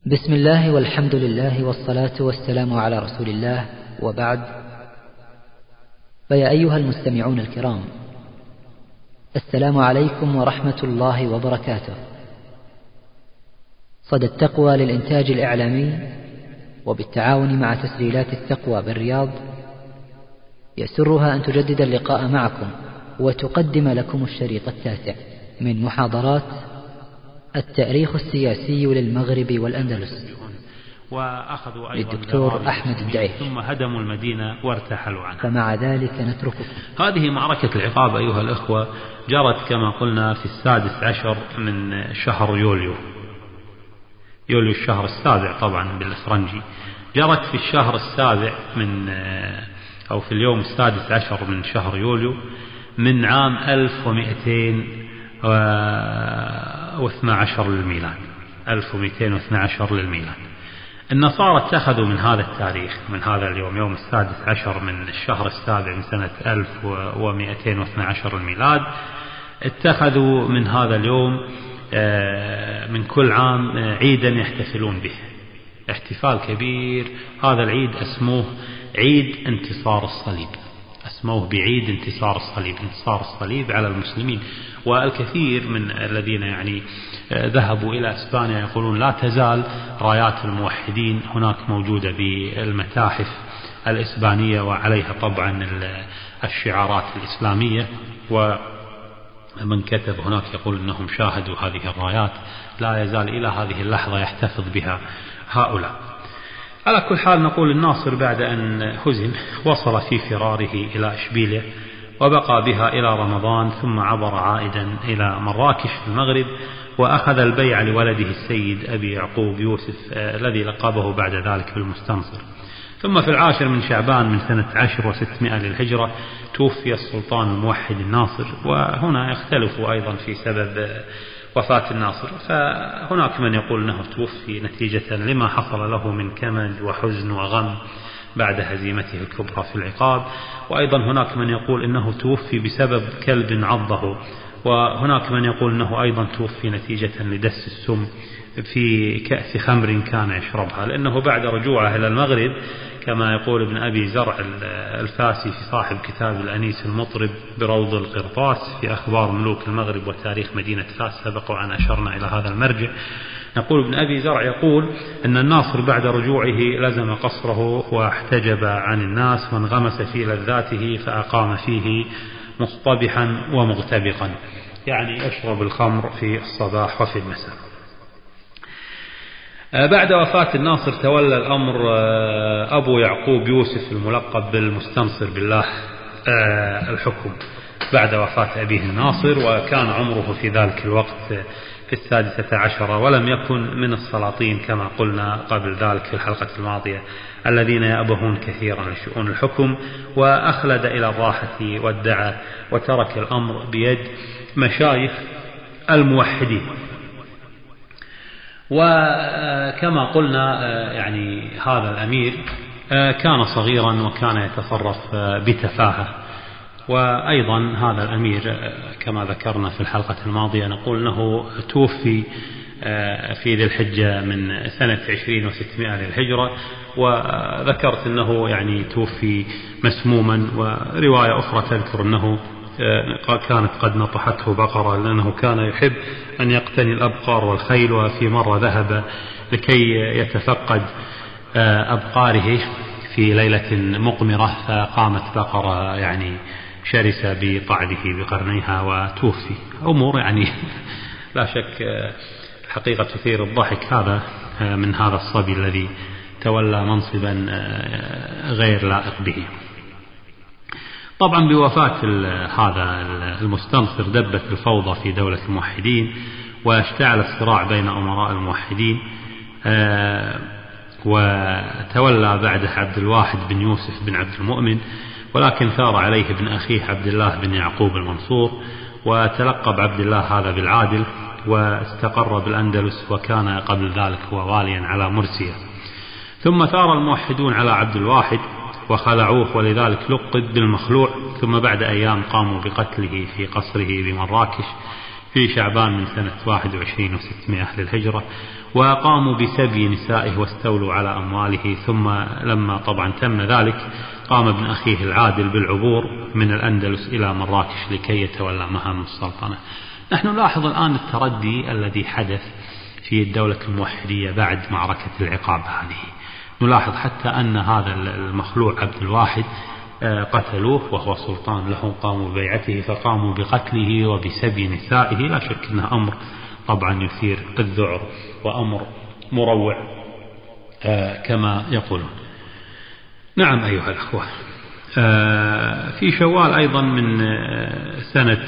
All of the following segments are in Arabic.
بسم الله والحمد لله والصلاة والسلام على رسول الله، وبعد. فيا أيها المستمعون الكرام، السلام عليكم ورحمة الله وبركاته. صدى التقوى للإنتاج الإعلامي وبالتعاون مع تسجيلات التقوى بالرياض يسرها أن تجدد اللقاء معكم وتقدم لكم الشريط 9 من محاضرات التاريخ السياسي للمغرب والأندلس وأخذوا أيضا للدكتور أحمد الدعيش، ثم هدموا المدينة وارتحلوا عنها. فمع ذلك نترككم. هذه معركة العقاب أيها الأخوة جرت كما قلنا في 16 من شهر يوليو الشهر السابع طبعا بالإفرنجي. جرت في الشهر السابع من أو في اليوم 16 من شهر يوليو من عام 1212 للميلاد. 1212 للميلاد. النصارى اتخذوا من هذا التاريخ، من هذا اليوم، يوم 16 من الشهر السابع من سنة 1212 الميلاد، اتخذوا من هذا اليوم من كل عام عيدا يحتفلون به، احتفال كبير. هذا العيد اسموه عيد انتصار الصليب، اسموه بعيد انتصار الصليب، انتصار الصليب على المسلمين. والكثير من الذين يعني ذهبوا إلى إسبانيا يقولون لا تزال رايات الموحدين هناك موجودة بالمتاحف الإسبانية، وعليها طبعا الشعارات الإسلامية، ومن كتب هناك يقول أنهم شاهدوا هذه الرايات. لا يزال إلى هذه اللحظة يحتفظ بها هؤلاء. على كل حال نقول الناصر بعد أن هزم وصل في فراره إلى إشبيلية وبقى بها إلى رمضان، ثم عبر عائدا إلى مراكش في المغرب، وأخذ البيع لولده السيد أبي يعقوب يوسف الذي لقبه بعد ذلك بالمستنصر. ثم في 10 من شعبان من سنة 10 و600 للهجرة توفي السلطان الموحد الناصر. وهنا يختلف أيضا في سبب وفاة الناصر، فهناك من يقول أنه توفي نتيجة لما حصل له من كمد وحزن وغم بعد هزيمته الكبرى في العقاب، وأيضا هناك من يقول أنه توفي بسبب كلب عضه، وهناك من يقول أنه أيضا توفي نتيجة لدس السم في كأس خمر كان يشربها، لأنه بعد رجوعه إلى المغرب كما يقول ابن أبي زرع الفاسي في صاحب كتاب الأنيس المطرب بروض القرطاس في أخبار ملوك المغرب وتاريخ مدينة فاس، سبق وأن أشرنا إلى هذا المرجع. يقول ابن أبي زرع يقول أن الناصر بعد رجوعه لزم قصره واحتجب عن الناس وانغمس في لذاته، فأقام فيه مصطبحا ومغتبقا، يعني يشرب الخمر في الصباح وفي المساء. بعد وفاة الناصر تولى الأمر أبو يعقوب يوسف الملقب بالمستنصر بالله الحكم بعد وفاة أبيه الناصر، وكان عمره في ذلك الوقت في 16 ولم يكن من السلاطين كما قلنا قبل ذلك في الحلقة الماضية الذين يأبهون كثيرا لشؤون الحكم، وأخلد إلى الراحة والدعة وترك الأمر بيد مشايخ الموحدين. وكما قلنا يعني هذا الأمير كان صغيرا وكان يتصرف بتفاهة، وأيضا هذا الأمير كما ذكرنا في الحلقة الماضية نقول أنه توفي في ذي الحجة من سنة 20 و600 للهجرة، وذكرت أنه يعني توفي مسموما. ورواية أخرى تذكر أنه كانت قد نطحته بقرة، لأنه كان يحب أن يقتني الأبقار والخيل، وفي مرة ذهب لكي يتفقد أبقاره في ليلة مقمرة، فقامت بقرة يعني شرسة بطعده بقرنيها وتوفي. أمور يعني لا شك حقيقة تثير الضحك، هذا من هذا الصبي الذي تولى منصبا غير لائق به. طبعا بوفاة هذا المستنصر دبت الفوضى في دولة الموحدين، واشتعل الصراع بين أمراء الموحدين، وتولى بعده عبد الواحد بن يوسف بن عبد المؤمن، ولكن ثار عليه ابن أخيه عبد الله بن يعقوب المنصور، وتلقب عبد الله هذا بالعادل، واستقر بالأندلس، وكان قبل ذلك هو واليا على مرسيا. ثم ثار الموحدون على عبد الواحد وخلعوه، ولذلك لقب بالمخلوع. ثم بعد أيام قاموا بقتله في قصره بمراكش، في شعبان من سنة 21 و600 للهجرة، وقاموا بسبي نسائه واستولوا على أمواله. ثم لما طبعا تم ذلك قام ابن أخيه العادل بالعبور من الأندلس إلى مراكش لكي يتولى مهام السلطنة. نحن نلاحظ الآن التردي الذي حدث في الدولة الموحدية بعد معركة العقاب هذه. نلاحظ حتى أن هذا المخلوع عبد الواحد قتلوه وهو سلطان لهم، قاموا ببيعته فقاموا بقتله وبسبي نسائه. لا شك أنه أمر طبعا يثير الذعر وأمر مروع كما يقولون. نعم أيها الأخوة، في شوال أيضا من سنة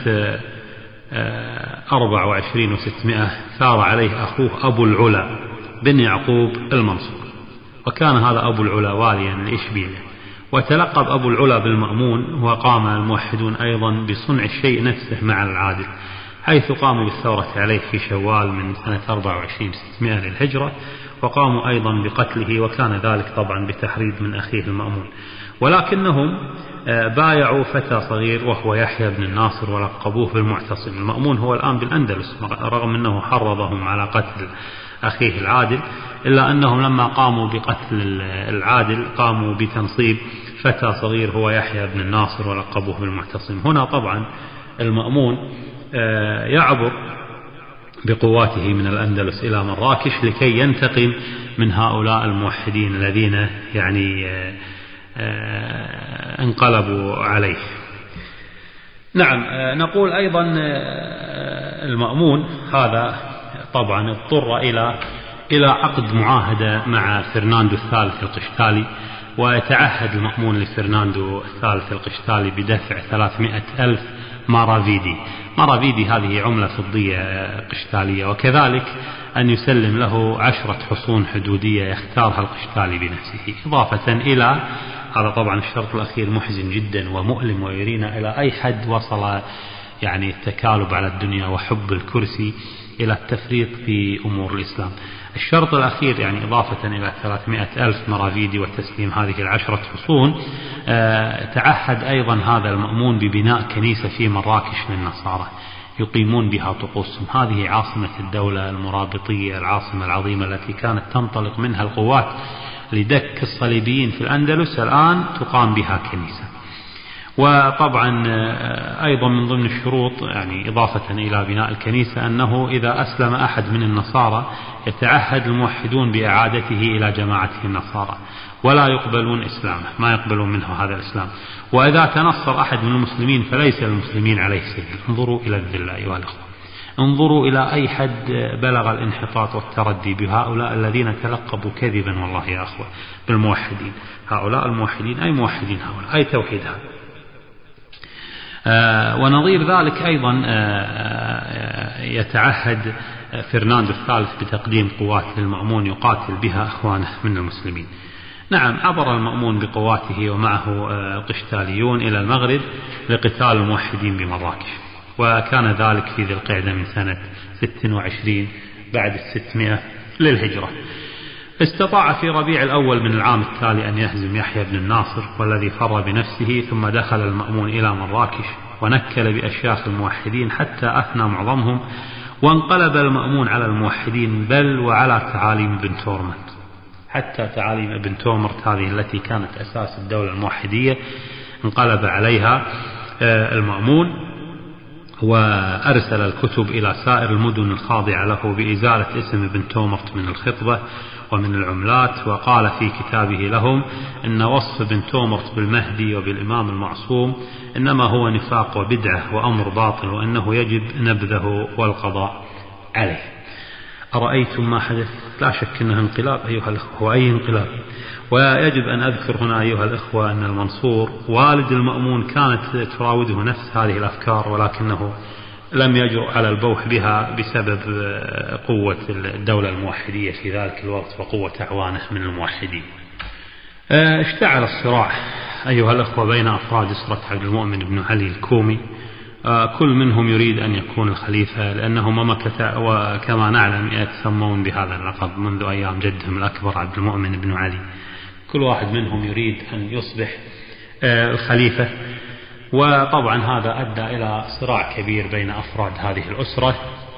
24 و600 ثار عليه أخوه أبو العلا بن يعقوب المنصور، وكان هذا أبو العلا واليا لإشبيلية، وتلقب أبو العلا بالمأمون. وقام الموحدون أيضا بصنع الشيء نفسه مع العادل، حيث قاموا بالثورة عليه في شوال من سنة 24 600 للهجرة، وقاموا أيضا بقتله، وكان ذلك طبعا بتحريض من أخيه المأمون. ولكنهم بايعوا فتى صغير وهو يحيى بن الناصر ولقبوه بالمعتصم. المأمون هو الآن بالأندلس، رغم أنه حرضهم على قتل أخيه العادل، إلا أنهم لما قاموا بقتل العادل قاموا بتنصيب فتى صغير هو يحيى بن الناصر ولقبوه بالمعتصم. هنا طبعا المأمون يعبر بقواته من الأندلس إلى مراكش لكي ينتقم من هؤلاء الموحدين الذين يعني انقلبوا عليه. نعم، نقول أيضا المأمون هذا طبعا اضطر إلى عقد معاهدة مع فرناندو الثالث القشتالي، ويتعهد المأمون لفرناندو الثالث القشتالي بدفع 300,000 مارافيدي. مارافيدي هذه عملة فضية قشتالية، وكذلك أن يسلم له 10 حصون حدودية يختارها القشتالي بنفسه، إضافة إلى هذا طبعا الشرط الأخير محزن جدا ومؤلم، ويرينا إلى أي حد وصل يعني التكالب على الدنيا وحب الكرسي إلى التفريط في أمور الإسلام. الشرط الأخير يعني إضافة إلى 300,000 مرافيدي وتسليم هذه 10 حصون، تعهد أيضا هذا المأمون ببناء كنيسة في مراكش للنصارى يقيمون بها طقوسهم. هذه عاصمة الدولة المرابطية، العاصمة العظيمة التي كانت تنطلق منها القوات لدك الصليبيين في الأندلس، الآن تقام بها كنيسة. وطبعا أيضا من ضمن الشروط يعني إضافة إلى بناء الكنيسة أنه إذا أسلم أحد من النصارى يتعهد الموحدون بإعادته إلى جماعته النصارى، ولا يقبلون إسلامه، ما يقبلون منه هذا الإسلام. وإذا تنصر أحد من المسلمين فليس المسلمين عليه سبيل. انظروا إلى الذلة أيها الأخوة، انظروا إلى أي حد بلغ الانحطاط والتردي بهؤلاء الذين تلقبوا كذبا والله يا أخوة بالموحدين. هؤلاء الموحدين أي موحدين هؤلاء، أي توحيد هذا. ونظير ذلك أيضا يتعهد فرناندو الثالث بتقديم قوات للمأمون يقاتل بها أخوانه من المسلمين. نعم، عبر المأمون بقواته ومعه قشتاليون إلى المغرب لقتال الموحدين بمراكش، وكان ذلك في ذي القعدة من سنة 26 بعد 600 للهجرة. استطاع في ربيع الأول من العام التالي أن يهزم يحيى بن الناصر والذي فر بنفسه، ثم دخل المأمون إلى مراكش ونكل بأشياخ الموحدين حتى أفنى معظمهم، وانقلب المأمون على الموحدين بل وعلى تعاليم ابن تورمنت. حتى تعاليم ابن تورمنت هذه التي كانت أساس الدولة الموحدية انقلب عليها المأمون، وأرسل الكتب إلى سائر المدن الخاضعة له بإزالة اسم ابن تومرت من الخطبة ومن العملات. وقال في كتابه لهم إن وصف ابن تومرت بالمهدي وبالإمام المعصوم إنما هو نفاق وبدعة وأمر باطل، وأنه يجب نبذه والقضاء عليه. أرأيتم ما حدث؟ لا شك أنه انقلاب أيها الأخوة، وأي انقلاب. ويجب أن أذكر هنا أيها الأخوة أن المنصور والد المأمون كانت تراوده نفس هذه الأفكار، ولكنه لم يجرؤ على البوح بها بسبب قوة الدولة الموحدية في ذلك الوقت وقوة أعوانه من الموحدين. اشتعل الصراع أيها الأخوة بين أفراد أسرة عبد المؤمن بن علي الكومي، كل منهم يريد أن يكون الخليفة، لأنهم مكث وكما نعلم يتسمون بهذا اللقب منذ أيام جدهم الأكبر عبد المؤمن بن علي. كل واحد منهم يريد أن يصبح الخليفة، وطبعا هذا أدى إلى صراع كبير بين أفراد هذه الأسرة،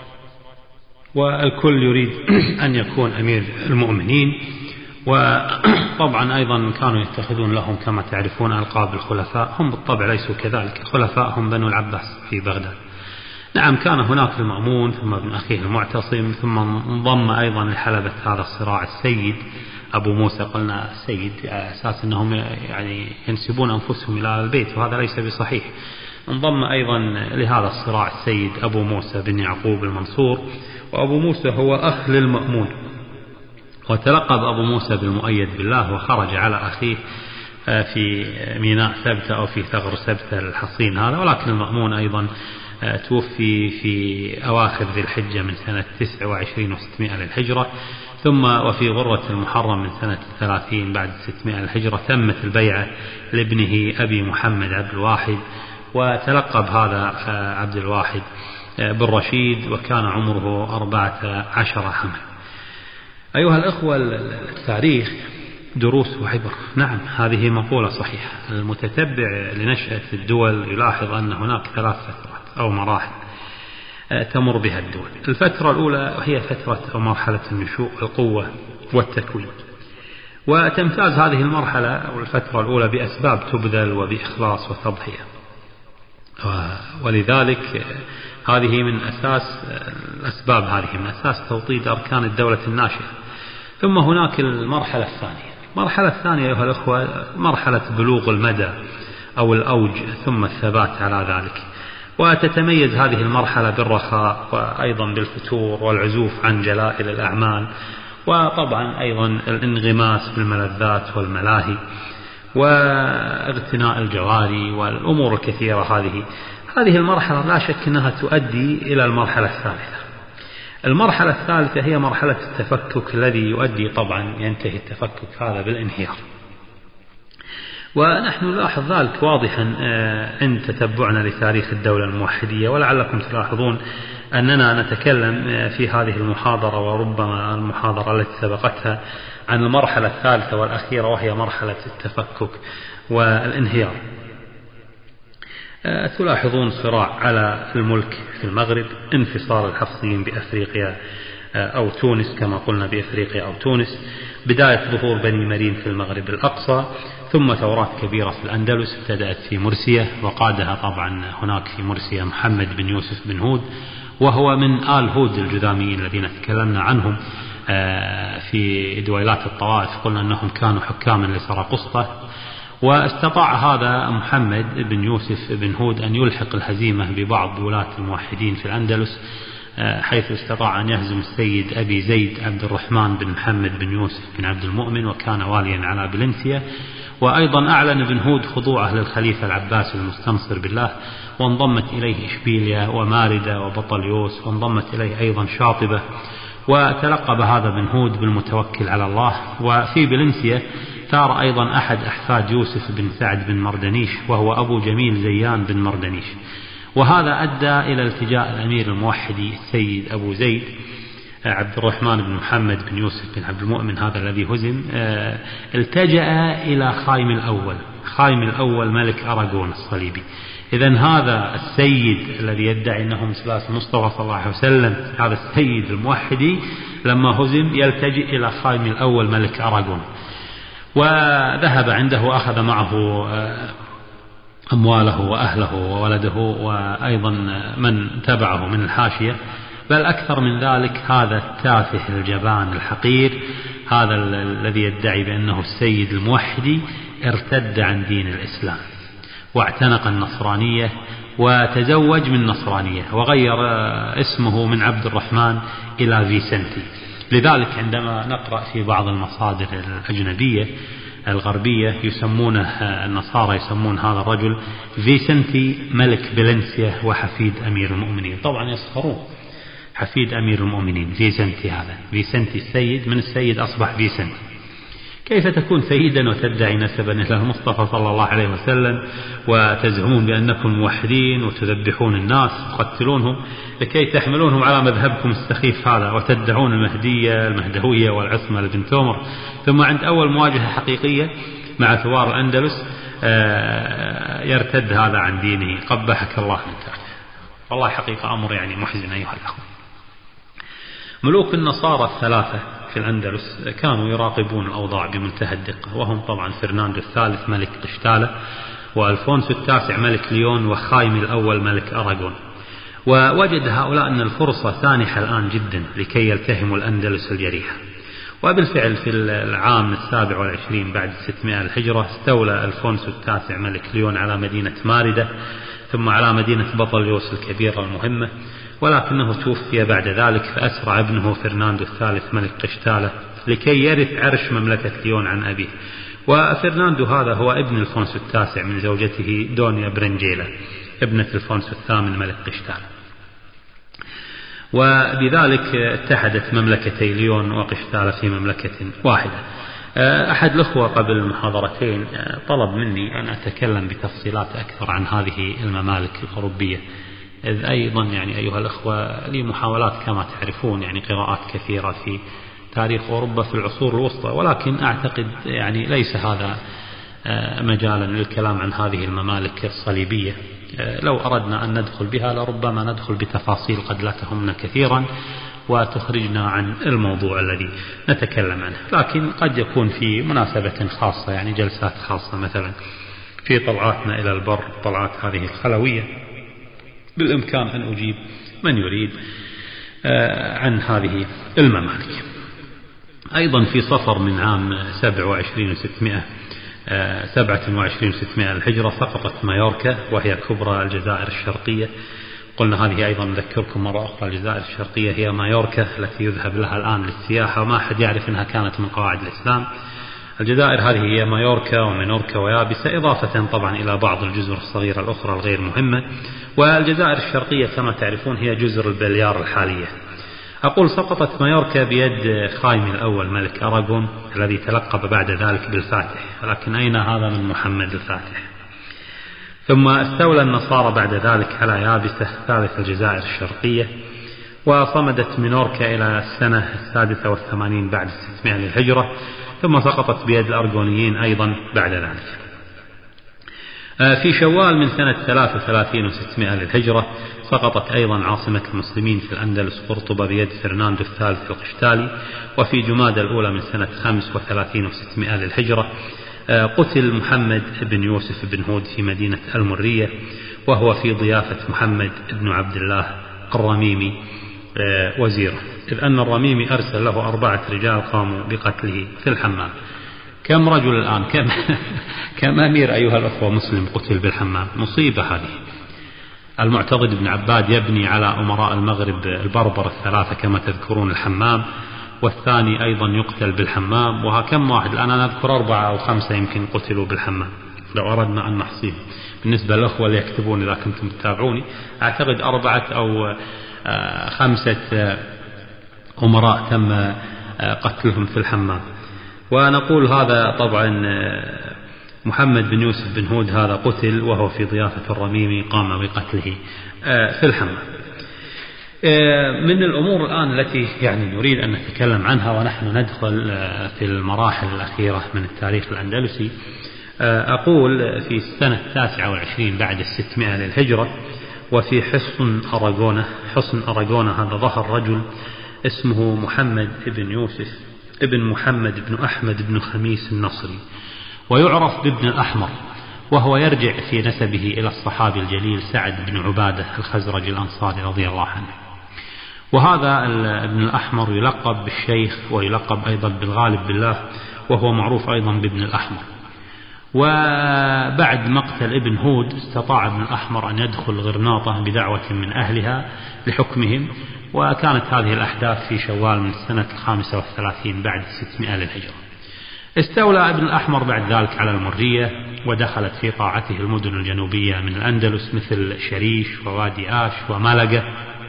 والكل يريد أن يكون أمير المؤمنين. وطبعا أيضا كانوا يتخذون لهم كما تعرفون ألقاب الخلفاء، هم بالطبع ليسوا كذلك، الخلفاء هم بنو العباس في بغداد. نعم، كان هناك المأمون ثم ابن أخيه المعتصم، ثم انضم أيضا لحلبة هذا الصراع السيد أبو موسى. قلنا السيد أساس أنهم يعني ينسبون أنفسهم إلى البيت، وهذا ليس بصحيح. انضم أيضا لهذا الصراع السيد أبو موسى بن يعقوب المنصور، وأبو موسى هو أخ للمأمون، وتلقب أبو موسى بالمؤيد بالله، وخرج على أخيه في ميناء سبتة أو في ثغر سبتة الحصين هذا. ولكن المأمون أيضا توفي في أواخر ذي الحجة من سنة 29 و600 للهجرة، ثم وفي غرة المحرم من سنة 30 بعد 600 للهجرة تمت البيعة لابنه أبي محمد عبد الواحد، وتلقب هذا عبد الواحد بالرشيد، وكان عمره 14 عاما. أيها الأخوة، التاريخ دروس وعبر. نعم، هذه مقولة صحيحة. المتتبع لنشأة الدول يلاحظ أن هناك 3 فترات أو مراحل تمر بها الدول. الفترة الأولى هي فترة أو مرحلة النشوء، القوة والتكوين، وتمتاز هذه المرحلة أو الفترة الأولى بأسباب تبذل وبإخلاص وتضحية، ولذلك هذه من أساس الأسباب، هذه من أساس توطيد أركان الدولة الناشئة. ثم هناك المرحلة الثانية. المرحلة الثانية أيها الأخوة مرحلة بلوغ المدى أو الأوج، ثم الثبات على ذلك. وتتميز هذه المرحلة بالرخاء، وأيضا بالفتور والعزوف عن جلائل الأعمال، وطبعا أيضا الانغماس بالملذات والملاهي واغتناء الجواري والأمور الكثيرة. هذه المرحلة لا شك أنها تؤدي إلى المرحلة الثالثة. المرحلة الثالثة هي مرحلة التفكك، الذي يؤدي طبعا ينتهي التفكك هذا بالانهيار، ونحن نلاحظ ذلك واضحا عند تتبعنا لتاريخ الدولة الموحدية. ولعلكم تلاحظون أننا نتكلم في هذه المحاضرة وربما المحاضرة التي سبقتها عن المرحلة الثالثة والأخيرة، وهي مرحلة التفكك والانهيار. تلاحظون صراع على الملك في المغرب، انفصال الحفصيين بأفريقيا أو تونس كما قلنا بأفريقيا أو تونس، بداية ظهور بني مرين في المغرب الأقصى، ثم ثورات كبيرة في الأندلس ابتدأت في مرسية، وقادها طبعا هناك في مرسية محمد بن يوسف بن هود، وهو من آل هود الجذاميين الذين تكلمنا عنهم في دويلات الطوائف. قلنا أنهم كانوا حكاما لسرقسطة، واستطاع هذا محمد بن يوسف بن هود أن يلحق الهزيمة ببعض ولاة الموحدين في الأندلس، حيث استطاع أن يهزم السيد أبي زيد عبد الرحمن بن محمد بن يوسف بن عبد المؤمن، وكان واليا على بلنسيا. وأيضا أعلن بن هود خضوعه للخليفة العباسي المستنصر بالله، وانضمت إليه إشبيليا وماردة وبطليوس، وانضمت إليه أيضا شاطبة. وتلقب هذا بن هود بالمتوكل على الله. وفي بلنسيا ثار أيضا أحد أحفاد يوسف بن سعد بن مردنيش، وهو أبو جميل زيان بن مردنيش، وهذا أدى إلى التجاء الأمير الموحدي السيد أبو زيد عبد الرحمن بن محمد بن يوسف بن عبد المؤمن، هذا الذي هزم، التجأ إلى خايم الأول ملك أراغون الصليبي. إذن هذا السيد الذي يدعي أنه من سلالة المصطفى صلى الله عليه وسلم، هذا السيد الموحدي لما هزم يلتجئ إلى خايم الأول ملك أراغون، وذهب عنده وأخذ معه أمواله وأهله وولده وأيضا من تبعه من الحاشية. بل أكثر من ذلك، هذا التافه الجبان الحقير، هذا الذي يدعي بأنه السيد الموحدي، ارتد عن دين الإسلام واعتنق النصرانية وتزوج من نصرانية، وغير اسمه من عبد الرحمن إلى فيسنتي. لذلك عندما نقرأ في بعض المصادر الأجنبية الغربية يسمونه النصارى يسمون هذا الرجل فيسنتي ملك بلنسيا وحفيد أمير المؤمنين. طبعا يسخرون، حفيد أمير المؤمنين فيسنتي، هذا فيسنتي السيد، من السيد أصبح فيسنتي. كيف تكون سيدا وتدعي نسبا إلى المصطفى صلى الله عليه وسلم، وتزعمون بأنكم موحدين وتذبحون الناس تقتلونهم لكي تحملونهم على مذهبكم السخيف هذا، وتدعون المهدوية والعصمة لبن تومر، ثم عند أول مواجهة حقيقية مع ثوار الأندلس يرتد هذا عن دينه قبحك الله من تحته. والله حقيقة أمر يعني محزن أيها الأخوة. ملوك النصارى الثلاثة في الأندلس كانوا يراقبون الأوضاع بمنتهى الدقة، وهم طبعا فرناندو الثالث ملك قشتالة، وألفونسو التاسع ملك ليون، وخايم الأول ملك أراغون. ووجد هؤلاء أن الفرصة سانحة الآن جدا لكي يلتهموا الأندلس الجريحة. وبالفعل في العام 27 بعد 600 الهجرة استولى ألفونسو التاسع ملك ليون على مدينة ماردة، ثم على مدينة بطليوس الكبيرة المهمة، ولكنه توفي بعد ذلك، فأسرع ابنه فرناندو الثالث ملك قشتالة لكي يرث عرش مملكة ليون عن أبيه. وفرناندو هذا هو ابن الفونسو التاسع من زوجته دونيا برنجيلا ابنة الفونسو الثامن ملك قشتالة. وبذلك اتحدت مملكتي ليون وقشتالة في مملكة واحدة. أحد الأخوة قبل المحاضرتين طلب مني أن أتكلم بتفصيلات أكثر عن هذه الممالك الأوروبية، إذ أيضا يعني أيها الأخوة لي محاولات كما تعرفون يعني قراءات كثيرة في تاريخ أوروبا في العصور الوسطى، ولكن أعتقد يعني ليس هذا مجالا للكلام عن هذه الممالك الصليبية. لو أردنا أن ندخل بها لربما ندخل بتفاصيل قد لا تهمنا كثيرا وتخرجنا عن الموضوع الذي نتكلم عنه، لكن قد يكون في مناسبة خاصة يعني جلسات خاصة، مثلا في طلعاتنا إلى البر، طلعات هذه الخلوية، بالإمكان أن أجيب من يريد عن هذه الممالك. أيضا في صفر من عام 27 600 الهجرة سقطت مايوركا، وهي كبرى الجزائر الشرقية. قلنا هذه أيضا نذكركم مرة أخرى، الجزائر الشرقية هي مايوركا التي يذهب لها الآن للسياحة، وما أحد يعرف أنها كانت من قواعد الإسلام. الجزائر هذه هي مايوركا ومينوركا ويابسة، إضافة طبعا إلى بعض الجزر الصغيرة الأخرى الغير مهمة. والجزائر الشرقية كما تعرفون هي جزر البليار الحالية. أقول سقطت مايوركا بيد خايم الأول ملك أراغون الذي تلقب بعد ذلك بالفاتح، ولكن أين هذا من محمد الفاتح؟ ثم استولى النصارى بعد ذلك على يابسة ثالث الجزائر الشرقية، وصمدت مينوركا إلى السنة 86 بعد 600 للهجرة، ثم سقطت بيد الأرغونيين أيضا بعد ذلك. في شوال من سنة 33 و600 للهجرة سقطت أيضا عاصمة المسلمين في الأندلس قرطبة بيد فرناندو الثالث القشتالي. وفي جمادى الأولى من سنة 35 و600 للهجرة قتل محمد بن يوسف بن هود في مدينة المرية، وهو في ضيافة محمد بن عبد الله الرميمي وزيره، إذ أن الرميمي أرسل له 4 رجال قاموا بقتله في الحمام. كم رجل الآن كم أمير أيها الأخوة مسلم قتل بالحمام؟ مصيبة هذه. المعتضد بن عباد يبني على أمراء المغرب البربر الثلاثة كما تذكرون الحمام، والثاني أيضا يقتل بالحمام، وكم واحد الآن أنا أذكر 4 أو 5 يمكن قتلوا بالحمام لو أردنا أن نحصيهم. بالنسبة للأخوة اللي يكتبون إذا كنتم تتابعوني أعتقد 4 أو 5 أمراء تم قتلهم في الحمام. ونقول هذا طبعا محمد بن يوسف بن هود هذا قتل وهو في ضيافة الرميمي قام بقتله في الحمام. من الأمور الآن التي يعني نريد أن نتكلم عنها ونحن ندخل في المراحل الأخيرة من التاريخ الأندلسي، أقول في السنة 29 بعد 600 للهجرة، وفي حصن أراغونة هذا ظهر رجل اسمه محمد بن يوسف ابن محمد بن أحمد بن خميس النصري، ويعرف بابن الأحمر، وهو يرجع في نسبه إلى الصحابي الجليل سعد بن عبادة الخزرج الأنصاري رضي الله عنه. وهذا ابن الأحمر يلقب بالشيخ ويلقب أيضا بالغالب بالله، وهو معروف أيضا بابن الأحمر. وبعد مقتل ابن هود استطاع ابن الأحمر أن يدخل غرناطة بدعوة من أهلها لحكمهم، وكانت هذه الأحداث في شوال من السنة 35 بعد 600 للهجرة. استولى ابن الأحمر بعد ذلك على المرية، ودخلت في طاعته المدن الجنوبية من الأندلس مثل شريش ووادي آش ومالقة.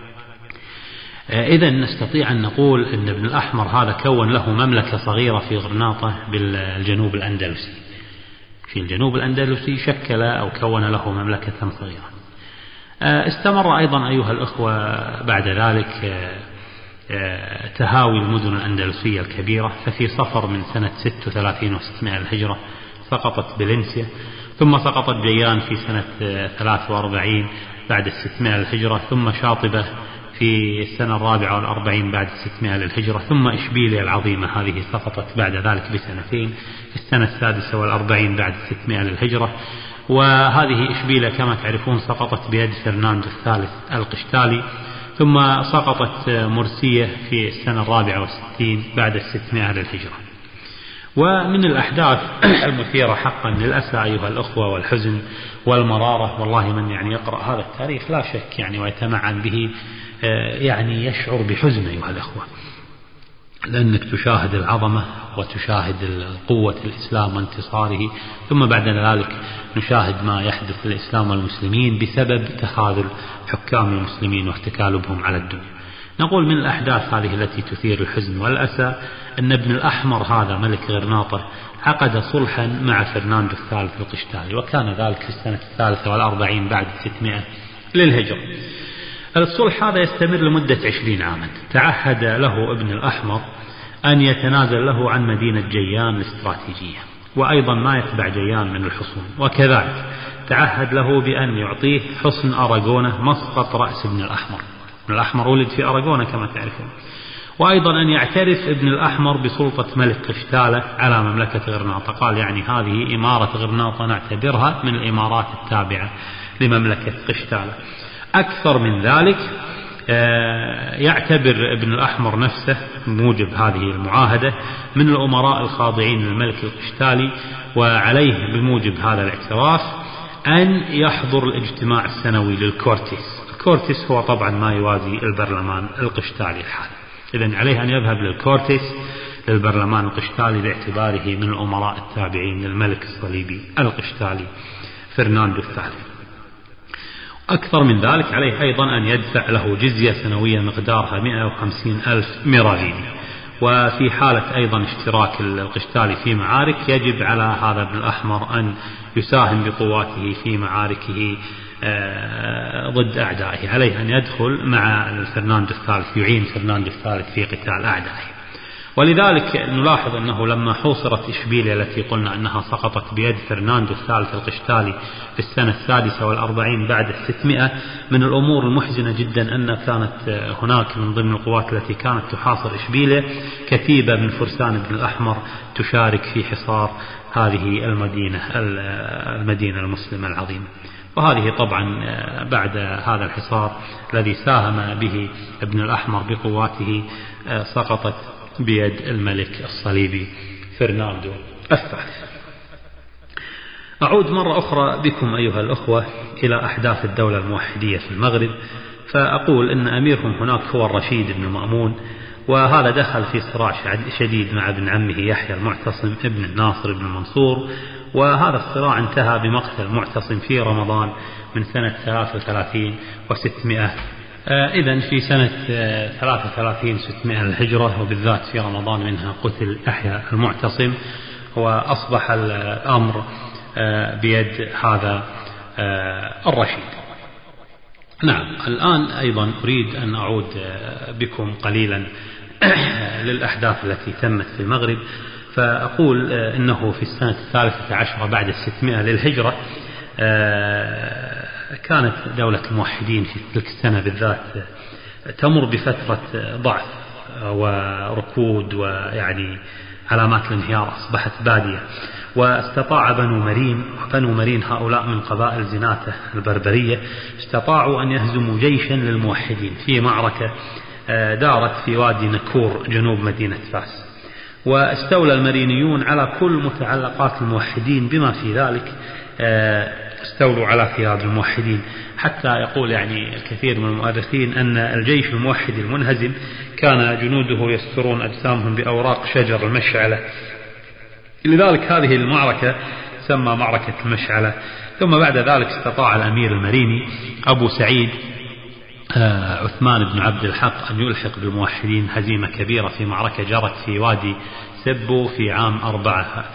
إذن نستطيع أن نقول أن ابن الأحمر هذا كون له مملكة صغيرة في غرناطة بالجنوب الأندلسي. في الجنوب الأندلسي شكل أو كون له مملكة صغيرة. استمر أيضا أيها الأخوة بعد ذلك تهاوي المدن الأندلسية الكبيرة، ففي صفر من سنة 36 و600 الهجرة سقطت فالنسيا، ثم سقطت جيان في سنة 43 بعد 600 للهجرة، ثم شاطبة في السنة 44 بعد 600 للهجرة، ثم إشبيلية العظيمة هذه سقطت بعد ذلك بسنتين في السنة 46 بعد 600 للهجرة. وهذه إشبيلية كما تعرفون سقطت بيد فرناندو الثالث القشتالي. ثم سقطت مرسية في السنة 64 بعد 600 للهجرة. ومن الأحداث المثيرة حقا للأسى أيها الأخوة والحزن والمرارة، والله من يقرأ هذا التاريخ لا شك ويتمعن به يشعر بحزن أيها الأخوة، لأنك تشاهد العظمة وتشاهد قوة الإسلام وانتصاره، ثم بعد ذلك نشاهد ما يحدث للإسلام والمسلمين بسبب تخاذل حكام المسلمين واحتكالهم على الدنيا. نقول من الأحداث هذه التي تثير الحزن والأسى أن ابن الأحمر هذا ملك غرناطة عقد صلحا مع فرناندو الثالث القشتالي، وكان ذلك في السنة 43 بعد 600 للهجرة. الصلح هذا يستمر لمدة 20 عاما. تعهد له ابن الأحمر أن يتنازل له عن مدينة جيان الاستراتيجية، وأيضا ما يتبع جيان من الحصون، وكذلك تعهد له بأن يعطيه حصن أراغونة مسقط رأس ابن الأحمر. ابن الأحمر ولد في أراغونة كما تعرفون. وأيضا أن يعترف ابن الأحمر بسلطة ملك قشتالة على مملكة غرناطة. قال هذه إمارة غرناطة نعتبرها من الإمارات التابعة لمملكة قشتالة. أكثر من ذلك يعتبر ابن الأحمر نفسه موجب هذه المعاهدة من الأمراء الخاضعين للملك القشتالي، وعليه بموجب هذا الاعتراف أن يحضر الاجتماع السنوي للكورتيس. الكورتيس هو طبعا ما يوازي البرلمان القشتالي الحالي. إذن عليه أن يذهب للكورتيس للبرلمان القشتالي باعتباره من الأمراء التابعين للملك الصليبي القشتالي فرناندو الثالث. أكثر من ذلك عليه أيضا أن يدفع له جزية سنوية مقدارها 150,000 ميراغيني. وفي حالة أيضا اشتراك القشتالي في معارك يجب على هذا ابن الأحمر أن يساهم بقواته في معاركه ضد أعدائه. عليه أن يدخل مع فرناندو الثالث، يعين فرناندو الثالث في قتال أعدائه. ولذلك نلاحظ أنه لما حوصرت إشبيلية التي قلنا أنها سقطت بيد فرناندو الثالث القشتالي في السنة 46 بعد 600، من الأمور المحزنة جدا أن كانت هناك من ضمن القوات التي كانت تحاصر إشبيلية كتيبة من فرسان ابن الأحمر تشارك في حصار هذه المدينة المسلمة العظيمة. وهذه طبعا بعد هذا الحصار الذي ساهم به ابن الأحمر بقواته سقطت بيد الملك الصليبي فرناندو الثالث. أعود مرة أخرى بكم أيها الأخوة إلى أحداث الدولة الموحدية في المغرب، فأقول إن أميرهم هناك هو الرشيد بن مأمون، وهذا دخل في صراع شديد مع ابن عمه يحيى المعتصم ابن الناصر بن منصور، وهذا الصراع انتهى بمقتل المعتصم في رمضان من سنة 33 و600. إذن في سنة 33 600 للهجرة، وبالذات في رمضان منها قتل يحيى المعتصم، وأصبح الأمر بيد هذا الرشيد. نعم، الآن أيضا أريد أن أعود بكم قليلا للأحداث التي تمت في المغرب. فأقول إنه في السنة 13 بعد 600 للهجرة كانت دولة الموحدين في تلك السنة بالذات تمر بفترة ضعف وركود، علامات الانهيار أصبحت بادية. واستطاع بنو مرين هؤلاء من قبائل زناتة البربرية استطاعوا أن يهزموا جيشا للموحدين في معركة دارت في وادي نكور جنوب مدينة فاس. واستولى المرينيون على كل متعلقات الموحدين، بما في ذلك استولوا على ثياب الموحدين، حتى يقول الكثير من المؤرخين أن الجيش الموحد المنهزم كان جنوده يسترون أجسامهم بأوراق شجر المشعلة. لذلك هذه المعركة سمى معركة المشعلة. ثم بعد ذلك استطاع الأمير المريني أبو سعيد عثمان بن عبد الحق أن يلحق بالموحدين هزيمة كبيرة في معركة جرت في وادي سبو في عام 4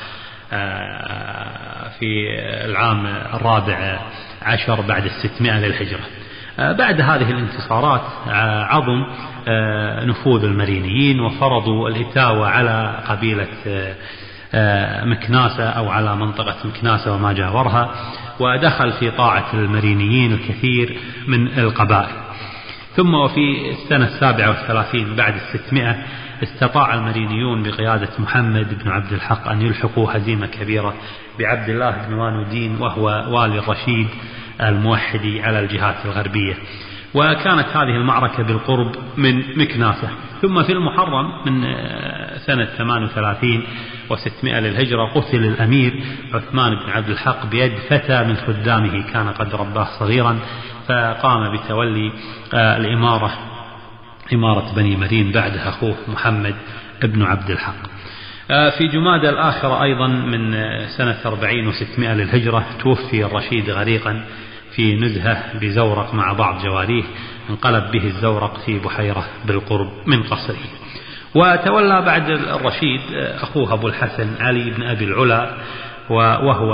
في العام 14 بعد 600 للهجرة. بعد هذه الانتصارات عظم نفوذ المرينيين وفرضوا الإتاوة على قبيلة مكناسة أو على منطقة مكناسة وما جاورها، ودخل في طاعة المرينيين الكثير من القبائل. ثم وفي السنة 37 بعد 600 استطاع المرينيون بقيادة محمد بن عبد الحق أن يلحقوا هزيمة كبيرة بعبد الله بن وانودين وهو والي الرشيد الموحدي على الجهات الغربية، وكانت هذه المعركة بالقرب من مكناسة. ثم في المحرم من سنة 38 و600 للهجرة قتل الأمير عثمان بن عبد الحق بيد فتى من خدامه كان قد رباه صغيرا، فقام بتولي الإمارة إمارة بني مرين بعد أخوه محمد بن عبد الحق. في جمادى الآخرة أيضا من سنة 40 و600 للهجرة توفي الرشيد غريقا في نزهة بزورق مع بعض جواريه، انقلب به الزورق في بحيرة بالقرب من قصره. وتولى بعد الرشيد أخوه أبو الحسن علي بن أبي العلا، وهو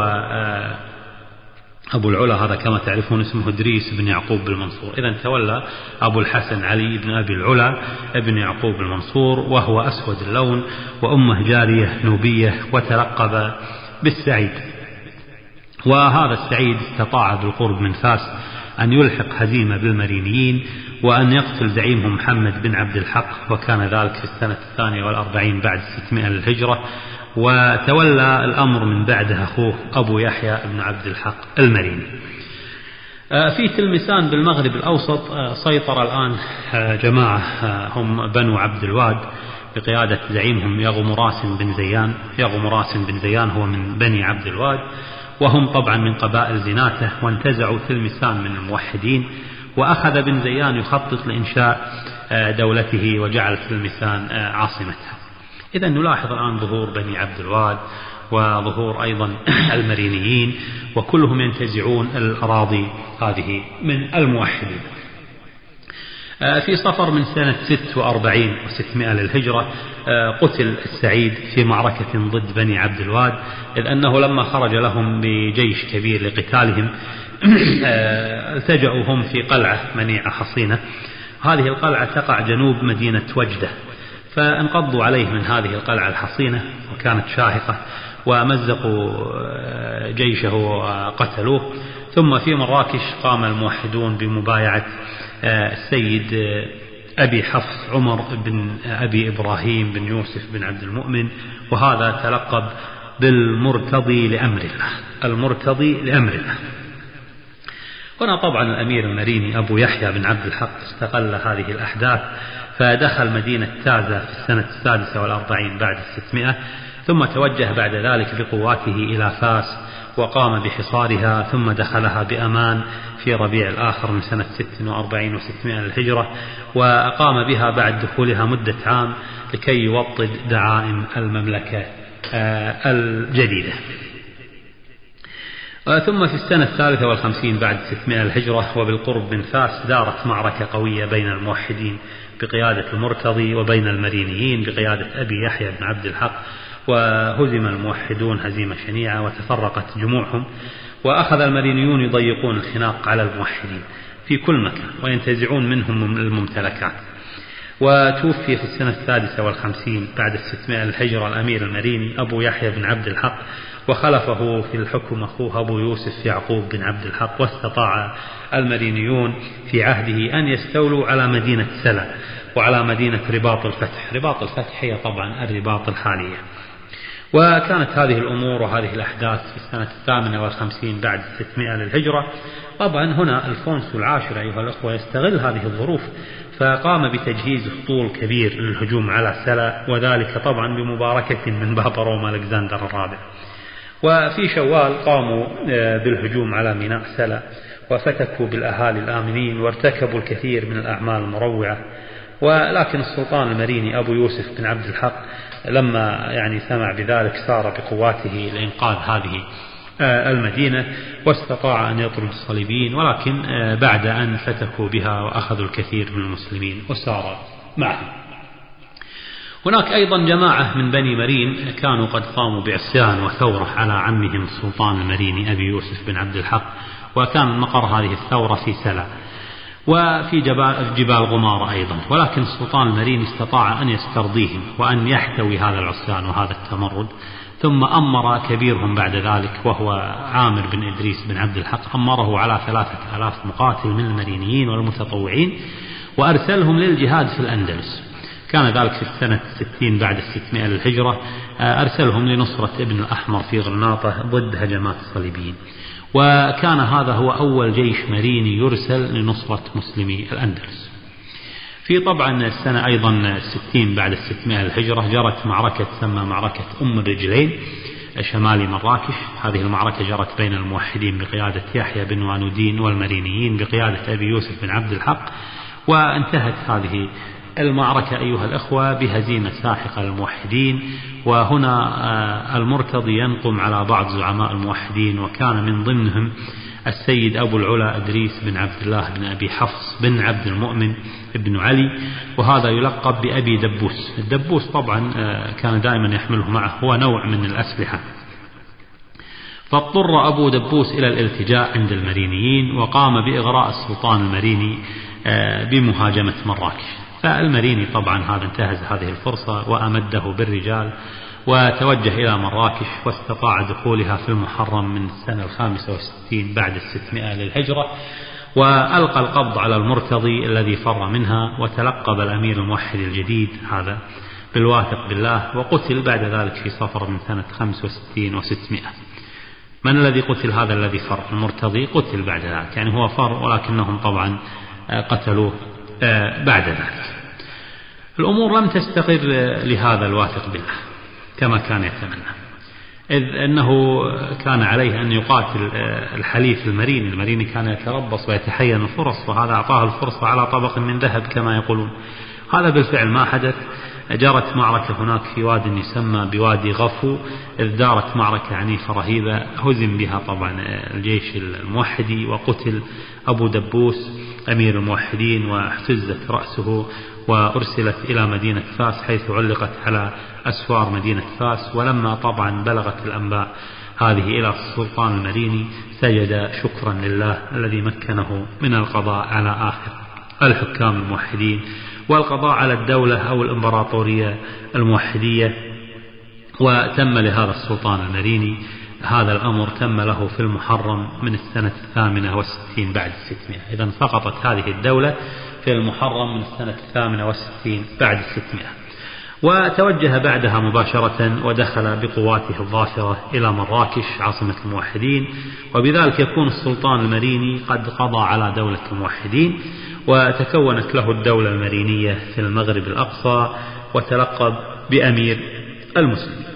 أبو العلا هذا كما تعرفون اسمه إدريس بن يعقوب بالمنصور. إذن تولى أبو الحسن علي بن أبي العلا ابن يعقوب بالمنصور، وهو أسود اللون وأمه جارية نوبية، وتلقب بالسعيد. وهذا السعيد استطاع بالقرب من فاس أن يلحق هزيمة بالمرينيين وأن يقتل زعيمهم محمد بن عبد الحق، وكان ذلك في السنة 42 بعد 600 للهجرة. وتولى الأمر من بعده أخوه أبو يحيى بن عبد الحق المريني. في تلمسان بالمغرب الأوسط سيطر الآن جماعة هم بنو عبد الواد بقيادة زعيمهم يغمراس بن زيان. يغمراس بن زيان هو من بني عبد الواد، وهم طبعا من قبائل زناته، وانتزعوا تلمسان من الموحدين، وأخذ بن زيان يخطط لإنشاء دولته وجعل تلمسان عاصمتها. إذا نلاحظ الآن ظهور بني عبد الواد وظهور أيضا المرينيين، وكلهم ينتزعون الأراضي هذه من الموحدين. في صفر من سنة 46 و600 للهجرة قتل السعيد في معركة ضد بني عبد الواد، إذ أنه لما خرج لهم بجيش كبير لقتالهم التجأوا هم في قلعة منيعة حصينة. هذه القلعة تقع جنوب مدينة وجدة، فانقضوا عليه من هذه القلعة الحصينة وكانت شاهقة، ومزقوا جيشه وقتلوه. ثم في مراكش قام الموحدون بمبايعة السيد أبي حفص عمر بن أبي إبراهيم بن يوسف بن عبد المؤمن، وهذا تلقب بالمرتضي لأمر الله، المرتضي لأمر الله. هنا طبعا الأمير المريني أبو يحيى بن عبد الحق استغل هذه الأحداث، فدخل مدينة تازة في السنة 46 بعد 600، ثم توجه بعد ذلك بقواته إلى فاس وقام بحصارها، ثم دخلها بأمان في ربيع الآخر من سنة 46 و600 للهجرة، وأقام بها بعد دخولها مدة عام لكي يوطد دعائم المملكة الجديدة. ثم في السنة 53 بعد 600 للهجرة وبالقرب من فاس دارت معركة قوية بين الموحدين بقيادة المرتضي وبين المرينيين بقيادة أبي يحيى بن عبد الحق، وهزم الموحدون هزيمة شنيعة وتفرقت جموعهم، وأخذ المرينيون يضيقون الخناق على الموحدين في كل مكان وينتزعون منهم الممتلكات. وتوفي في السنة 53 بعد 600 للهجرة الأمير المريني أبو يحيى بن عبد الحق، وخلفه في الحكم أخوه أبو يوسف يعقوب بن عبد الحق. واستطاع المرينيون في عهده أن يستولوا على مدينة سلا وعلى مدينة رباط الفتح. رباط الفتح هي طبعا الرباط الحالية. وكانت هذه الأمور وهذه الأحداث في السنة 58 بعد 600 للهجرة. طبعا هنا الفونسو العاشر أيها الأخوة يستغل هذه الظروف، فقام بتجهيز اسطول كبير للهجوم على سلا، وذلك طبعا بمباركة من بابا روما ألكسندر الرابع. وفي شوال قاموا بالهجوم على ميناء سلا وفتكوا بالأهالي الآمنين وارتكبوا الكثير من الأعمال المروعة. ولكن السلطان المريني أبو يوسف بن عبد الحق لما سمع بذلك سار بقواته لإنقاذ هذه المدينة، واستطاع أن يطرد الصليبيين، ولكن بعد أن فتكوا بها وأخذوا الكثير من المسلمين وسار معهم. هناك أيضا جماعة من بني مرين كانوا قد قاموا بعصيان وثورة على عمهم السلطان المريني أبي يوسف بن عبد الحق، وكان مقر هذه الثورة في سلا. وفي جبال غمارة أيضا. ولكن السلطان المريني استطاع أن يسترضيهم وأن يحتوي هذا العصيان وهذا التمرد، ثم أمر كبيرهم بعد ذلك وهو عامر بن إدريس بن عبد الحق، أمره على 3000 مقاتل من المرينيين والمتطوعين وأرسلهم للجهاد في الأندلس. كان ذلك في السنة 60 بعد 600 للهجرة. أرسلهم لنصرة ابن الأحمر في غرناطة ضد هجمات الصليبيين، وكان هذا هو أول جيش مريني يرسل لنصرة مسلمي الأندلس. في طبعا السنة أيضا 60 بعد 600 للهجرة جرت معركة تسمى معركة أم الرجلين شمال مراكش. هذه المعركة جرت بين الموحدين بقيادة يحيى بن وانودين والمرينيين بقيادة أبي يوسف بن عبد الحق، وانتهت هذه المعركة أيها الأخوة بهزيمة ساحقة للموحدين. وهنا المرتضي ينقم على بعض زعماء الموحدين، وكان من ضمنهم السيد أبو العلا إدريس بن عبد الله بن أبي حفص بن عبد المؤمن بن علي، وهذا يلقب بأبي دبوس. الدبوس طبعا كان دائما يحمله معه، هو نوع من الأسلحة. فاضطر أبو دبوس إلى الالتجاء عند المرينيين، وقام بإغراء السلطان المريني بمهاجمة مراكش. فالمريني طبعا هذا انتهز هذه الفرصة وأمده بالرجال وتوجه إلى مراكش، واستطاع دخولها في المحرم من السنة 65 بعد 600 للهجرة، وألقى القبض على المرتضي الذي فر منها، وتلقب الأمير الموحد الجديد هذا بالواثق بالله، وقتل بعد ذلك في صفر من سنة 65 و600. من الذي قتل؟ هذا الذي فر، المرتضي قتل بعد ذلك، يعني هو فر ولكنهم طبعا قتلوه بعد ذلك. الأمور لم تستقر لهذا الواثق بالله كما كان يتمنى، إذ أنه كان عليه أن يقاتل الحليف المريني. المريني كان يتربص ويتحين الفرص، وهذا أعطاه الفرصة على طبق من ذهب كما يقولون. هذا بالفعل ما حدث. جرت معركة هناك في واد يسمى بوادي غفو، إذ دارت معركة عنيفة رهيبة هزم بها طبعا الجيش الموحدي، وقتل أبو دبوس أمير الموحدين، واحتزت رأسه وأرسلت إلى مدينة فاس، حيث علقت على أسوار مدينة فاس. ولما طبعا بلغت الأنباء هذه إلى السلطان المريني سجد شكرا لله الذي مكنه من القضاء على آخر الحكام الموحدين، والقضاء على الدولة أو الإمبراطورية الموحدية. وتم لهذا السلطان المريني هذا الأمر، تم له في المحرم من السنة 68 بعد 600. إذن سقطت هذه الدولة في المحرم من السنة 68 بعد 600. وتوجه بعدها مباشرة ودخل بقواته الظافرة إلى مراكش عاصمة الموحدين، وبذلك يكون السلطان المريني قد قضى على دولة الموحدين، وتكونت له الدولة المرينية في المغرب الأقصى، وتلقب بأمير المسلمين.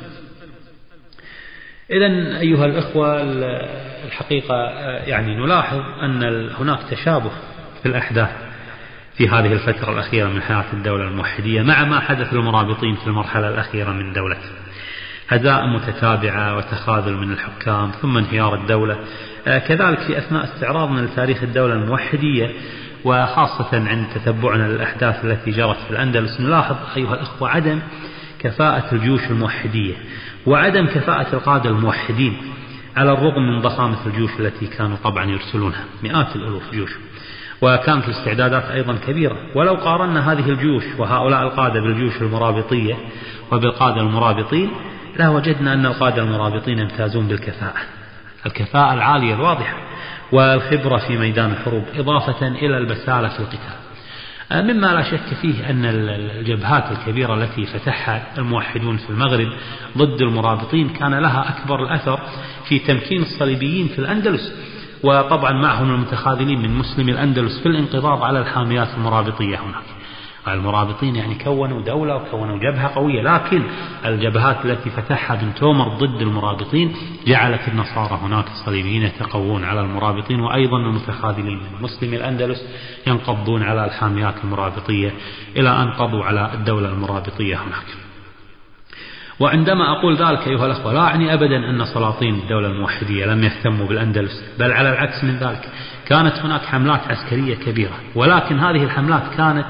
إذن أيها الأخوة الحقيقة يعني نلاحظ أن هناك تشابه في الأحداث في هذه الفترة الأخيرة من حياة الدولة الموحدية مع ما حدث للمرابطين في المرحلة الأخيرة من دولته. هزائم متتابعة وتخاذل من الحكام ثم انهيار الدولة. كذلك في أثناء استعراضنا لتاريخ الدولة الموحدية، وخاصة عند تتبعنا للأحداث التي جرت في الأندلس، نلاحظ أيها الأخوة عدم كفاءة الجيوش الموحدية وعدم كفاءة القادة الموحدين، على الرغم من ضخامة الجيوش التي كانوا طبعا يرسلونها، مئات الألوف جيوش، وكانت الاستعدادات أيضا كبيرة. ولو قارنا هذه الجيوش وهؤلاء القادة بالجيوش المرابطية وبالقادة المرابطين، لا وجدنا أن القادة المرابطين يمتازون بالكفاءة، الكفاءة العالية الواضحة والخبرة في ميدان الحروب، إضافة إلى البسالة في القتال. مما لا شك فيه أن الجبهات الكبيرة التي فتحها الموحدون في المغرب ضد المرابطين كان لها أكبر الأثر في تمكين الصليبيين في الأندلس، وطبعا معهم المتخاذلين من مسلمي الأندلس في الانقضاض على الحاميات المرابطية هناك. المرابطين يعني كونوا دولة وكونوا جبهة قوية، لكن الجبهات التي فتحها بن تومر ضد المرابطين جعلت النصارى هناك الصليبيين يتقوون على المرابطين، وأيضا المتخاذلين من مسلمي الأندلس ينقضون على الحاميات المرابطية إلى أن قضوا على الدولة المرابطية هناك. وعندما أقول ذلك أيها الأخوة لا أعني أبدا أن سلاطين الدولة الموحدية لم يهتموا بالأندلس، بل على العكس من ذلك، كانت هناك حملات عسكرية كبيرة، ولكن هذه الحملات كانت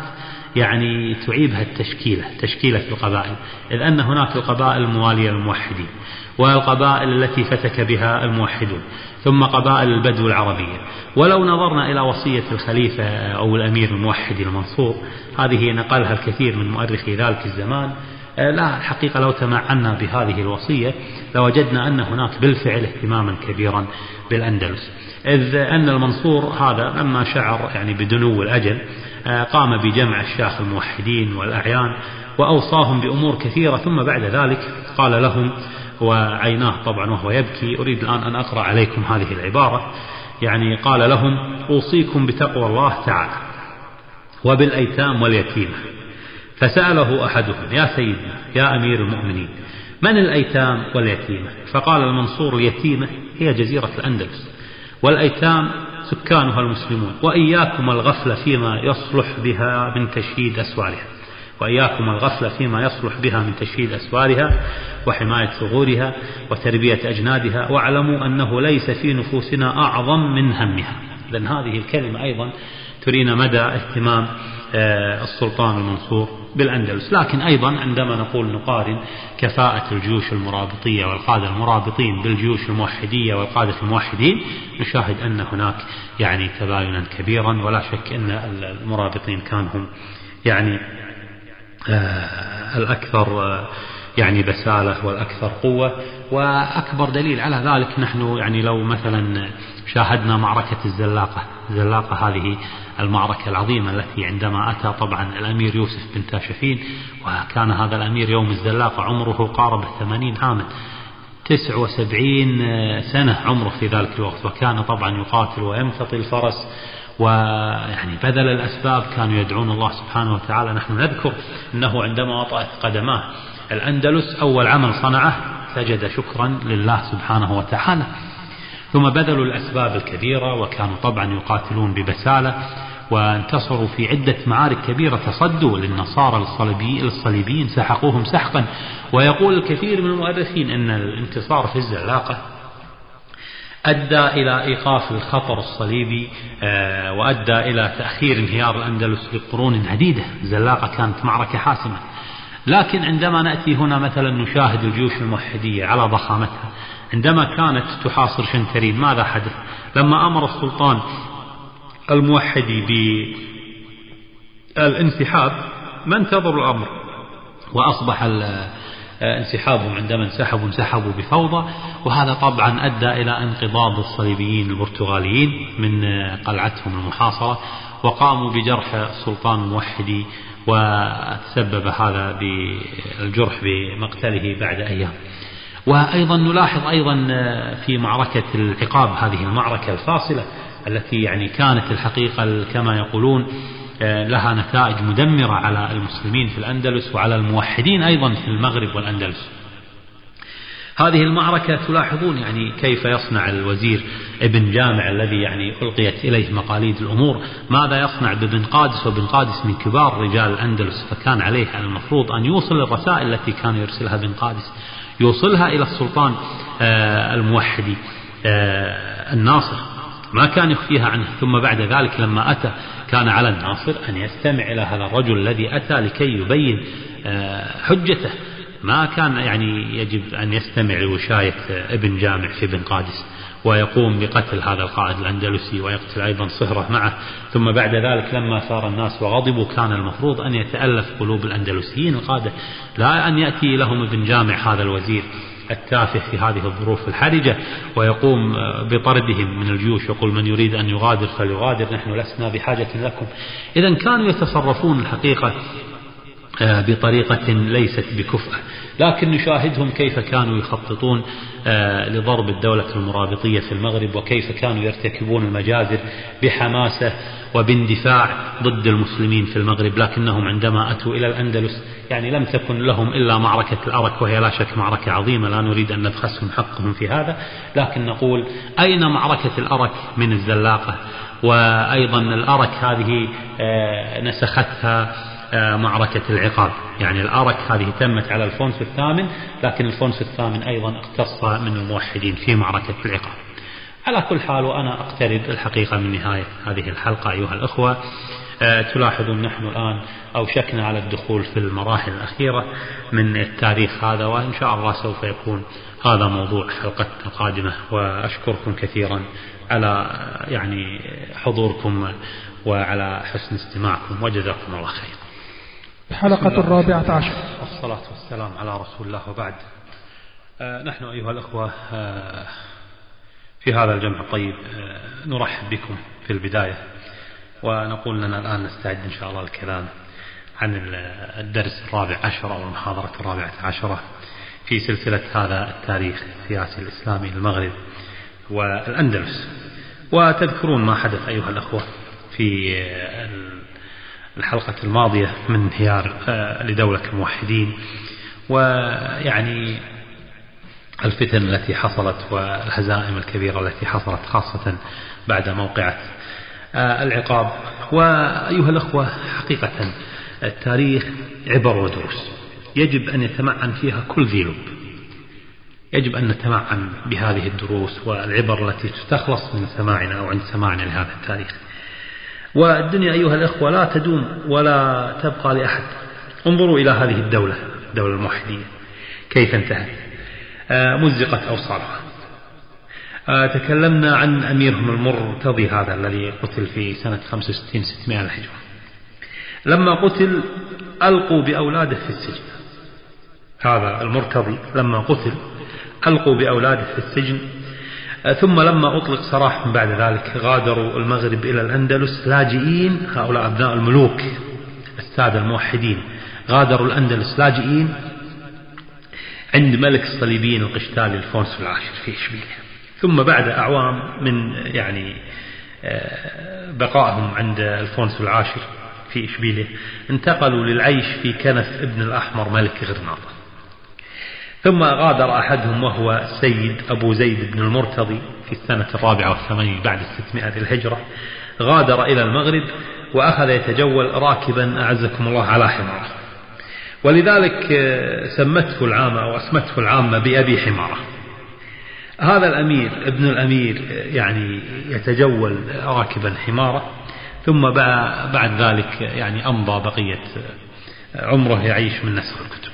يعني تعيبها تشكيلة القبائل، إذ أن هناك القبائل الموالية للموحدين، والقبائل التي فتك بها الموحدون، ثم قبائل البدو العربية. ولو نظرنا إلى وصية الخليفة أو الأمير الموحد المنصور، هذه نقلها الكثير من مؤرخي ذلك الزمان، لا الحقيقة لو تمعنا بهذه الوصية لوجدنا أن هناك بالفعل اهتماما كبيرا بالأندلس، إذ أن المنصور هذا لما شعر يعني بدنو الأجل قام بجمع الشيخ الموحدين والأعيان وأوصاهم بأمور كثيرة، ثم بعد ذلك قال لهم وعيناه طبعا وهو يبكي، أريد الآن أن أقرأ عليكم هذه العبارة، يعني قال لهم: أوصيكم بتقوى الله تعالى وبالأيتام واليتيمة. فسأله أحدهم: يا سيدنا يا أمير المؤمنين، من الأيتام واليتيمة؟ فقال المنصور: اليتيمة هي جزيرة الأندلس، والأيتام سكانها المسلمون، وإياكم الغفلة فيما يصلح بها من تشييد أسوارها، وإياكم الغفلة فيما يصلح بها من تشييد أسوارها وحماية ثغورها وتربية أجنادها، واعلموا أنه ليس في نفوسنا أعظم من همها. لأن هذه الكلمة أيضا ترينا مدى اهتمام السلطان المنصور بالأندلس. لكن أيضا عندما نقارن كفاءة الجيوش المرابطية والقادة المرابطين بالجيوش الموحدية والقادة الموحدين، نشاهد أن هناك يعني تباينا كبيرا، ولا شك أن المرابطين كانوا هم يعني الأكثر يعني بسالة والأكثر قوة. وأكبر دليل على ذلك نحن يعني لو مثلا شاهدنا معركة الزلاقة هذه المعركة العظيمة التي عندما أتى طبعا الأمير يوسف بن تاشفين، وكان هذا الأمير يوم الزلاقة عمره قارب 80 عاما، 79 سنة عمره في ذلك الوقت، وكان طبعا يقاتل ويمتطي الفرس، ويعني بذل الأسباب، كانوا يدعون الله سبحانه وتعالى. نحن نذكر أنه عندما وطأت قدماه الأندلس أول عمل صنعه سجد شكرا لله سبحانه وتعالى، ثم بذلوا الأسباب الكبيرة، وكانوا طبعا يقاتلون ببسالة، وانتصروا في عدة معارك كبيرة، تصدوا للنصارى الصليبيين سحقوهم سحقا. ويقول الكثير من المؤرخين أن الانتصار في الزلاقة أدى إلى إيقاف الخطر الصليبي، وأدى إلى تأخير انهيار الأندلس لقرون عديدة. الزلاقة كانت معركة حاسمة. لكن عندما نأتي هنا مثلا نشاهد الجيوش الموحدية على ضخامتها، عندما كانت تحاصر شنكرين ماذا حدث؟ لما أمر السلطان الموحدي بالانسحاب ما انتظروا الأمر، وأصبح انسحابهم عندما انسحبوا بفوضى، وهذا طبعا أدى إلى انقضاض الصليبيين البرتغاليين من قلعتهم المحاصرة، وقاموا بجرح السلطان الموحدي، وتسبب هذا بالجرح بمقتله بعد أيام. وأيضا نلاحظ أيضا في معركة العقاب، هذه المعركة الفاصلة التي يعني كانت الحقيقة كما يقولون لها نتائج مدمرة على المسلمين في الأندلس وعلى الموحدين أيضا في المغرب والأندلس. هذه المعركة تلاحظون يعني كيف يصنع الوزير ابن جامع الذي يعني ألقيت إليه مقاليد الأمور، ماذا يصنع بابن قادس، وابن قادس من كبار رجال الأندلس، فكان عليه المفروض أن يوصل الرسائل التي كان يرسلها ابن قادس، يوصلها إلى السلطان الموحدي الناصر، ما كان يخفيها عنه. ثم بعد ذلك لما أتى كان على الناصر أن يستمع إلى هذا الرجل الذي أتى لكي يبين حجته، ما كان يعني يجب أن يستمع لوشاية ابن جامع في ابن قادس ويقوم بقتل هذا القائد الأندلسي ويقتل أيضا صهره معه. ثم بعد ذلك لما ثار الناس وغضبوا كان المفروض أن يتألف قلوب الأندلسيين القادة، لا أن يأتي لهم ابن جامع هذا الوزير التافه في هذه الظروف الحرجة ويقوم بطردهم من الجيوش، يقول من يريد أن يغادر فليغادر، نحن لسنا بحاجة لكم. إذن كانوا يتصرفون الحقيقة بطريقة ليست بكفء، لكن نشاهدهم كيف كانوا يخططون لضرب الدولة المرابطية في المغرب، وكيف كانوا يرتكبون المجازر بحماسة وباندفاع ضد المسلمين في المغرب. لكنهم عندما أتوا إلى الأندلس يعني لم تكن لهم إلا معركة الأرك، وهي لا شك معركة عظيمة، لا نريد أن نبخسهم حقهم في هذا، لكن نقول أين معركة الأرك من الزلاقة؟ وأيضا الأرك هذه نسختها معركة العقاب، يعني الأرك هذه تمت على الفونس الثامن، لكن الفونس الثامن أيضا اقتص من الموحدين في معركة العقاب. على كل حال، وأنا أقترب الحقيقة من نهاية هذه الحلقة أيها الأخوة، تلاحظون نحن الآن أوشكنا على الدخول في المراحل الأخيرة من التاريخ هذا، وإن شاء الله سوف يكون هذا موضوع حلقتنا القادمة. وأشكركم كثيرا على يعني حضوركم وعلى حسن استماعكم، وجزاكم الله خير. الحلقة 14. والصلاة والسلام على رسول الله، وبعد. نحن أيها الأخوة في هذا الجمع الطيب نرحب بكم في البداية، ونقول لنا الآن نستعد إن شاء الله الكلام عن الدرس 14 أو المحاضرة 14 في سلسلة هذا التاريخ السياسي الإسلامي للمغرب والأندلس. وتذكرون ما حدث أيها الأخوة في الحلقة الماضية من انهيار لدولة الموحدين، ويعني الفتن التي حصلت والهزائم الكبيرة التي حصلت خاصة بعد موقعة العقاب. وأيها الأخوة حقيقة التاريخ عبر ودروس يجب أن يتمعن فيها كل ذي لب، يجب أن نتمعن بهذه الدروس والعبر التي تستخلص من سماعنا أو عند سماعنا لهذا التاريخ. والدنيا أيها الأخوة لا تدوم ولا تبقى لأحد. انظروا إلى هذه الدولة الموحدية كيف انتهت، مزقت أوصالها. تكلمنا عن أميرهم المرتضي هذا الذي قتل في سنة 65-600 الهجرة. لما قتل ألقوا بأولاده في السجن. هذا المرتضي لما قتل ألقوا بأولاده في السجن، ثم لما أطلق سراح من بعد ذلك غادروا المغرب إلى الأندلس لاجئين. هؤلاء أبناء الملوك السادة الموحدين غادروا الأندلس لاجئين عند ملك الصليبيين القشتالي الفونسو العاشر في إشبيلية. ثم بعد أعوام من يعني بقائهم عند الفونسو العاشر في إشبيلية انتقلوا للعيش في كنف ابن الأحمر ملك غرناطة. ثم غادر أحدهم وهو السيد أبو زيد بن المرتضي في السنة 84 بعد 600 الهجرة، غادر إلى المغرب وأخذ يتجول راكبا أعزكم الله على حمار، ولذلك سمته العامة أو أسمته العامة بأبي حمارة. هذا الأمير ابن الأمير يعني يتجول راكبا حمارة، ثم بعد ذلك يعني أمضى بقية عمره يعيش من نسخ الكتب.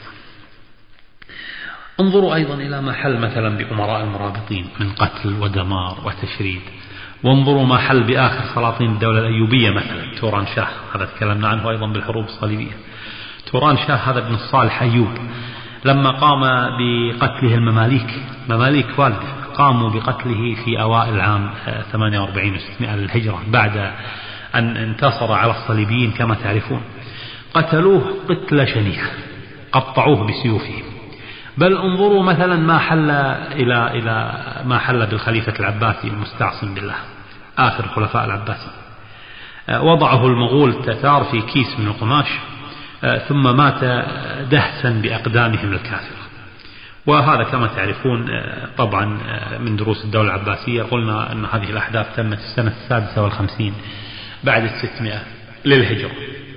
انظروا أيضا إلى ما حل مثلا بأمراء المرابطين من قتل ودمار وتشريد، وانظروا ما حل بآخر سلاطين الدولة الأيوبية مثلا توران شاه، هذا تكلمنا عنه أيضا بالحروب الصليبية. توران شاه هذا ابن الصالح أيوب لما قام بقتله المماليك، مماليك والده قاموا بقتله في أوائل عام 48 و600 للهجرة بعد أن انتصر على الصليبيين كما تعرفون. قتلوه قتلة شنيعة، قطعوه بسيوفهم. بل انظروا مثلا ما حل إلى ما حل بالخليفة العباسي المستعصم بالله آخر خلفاء العباسي. وضعه المغول التتار في كيس من القماش، ثم مات دهسا بأقدامهم الكافرة. وهذا كما تعرفون طبعا من دروس الدولة العباسية. قلنا أن هذه الأحداث تمت في السنة 56 بعد 600 للهجرة.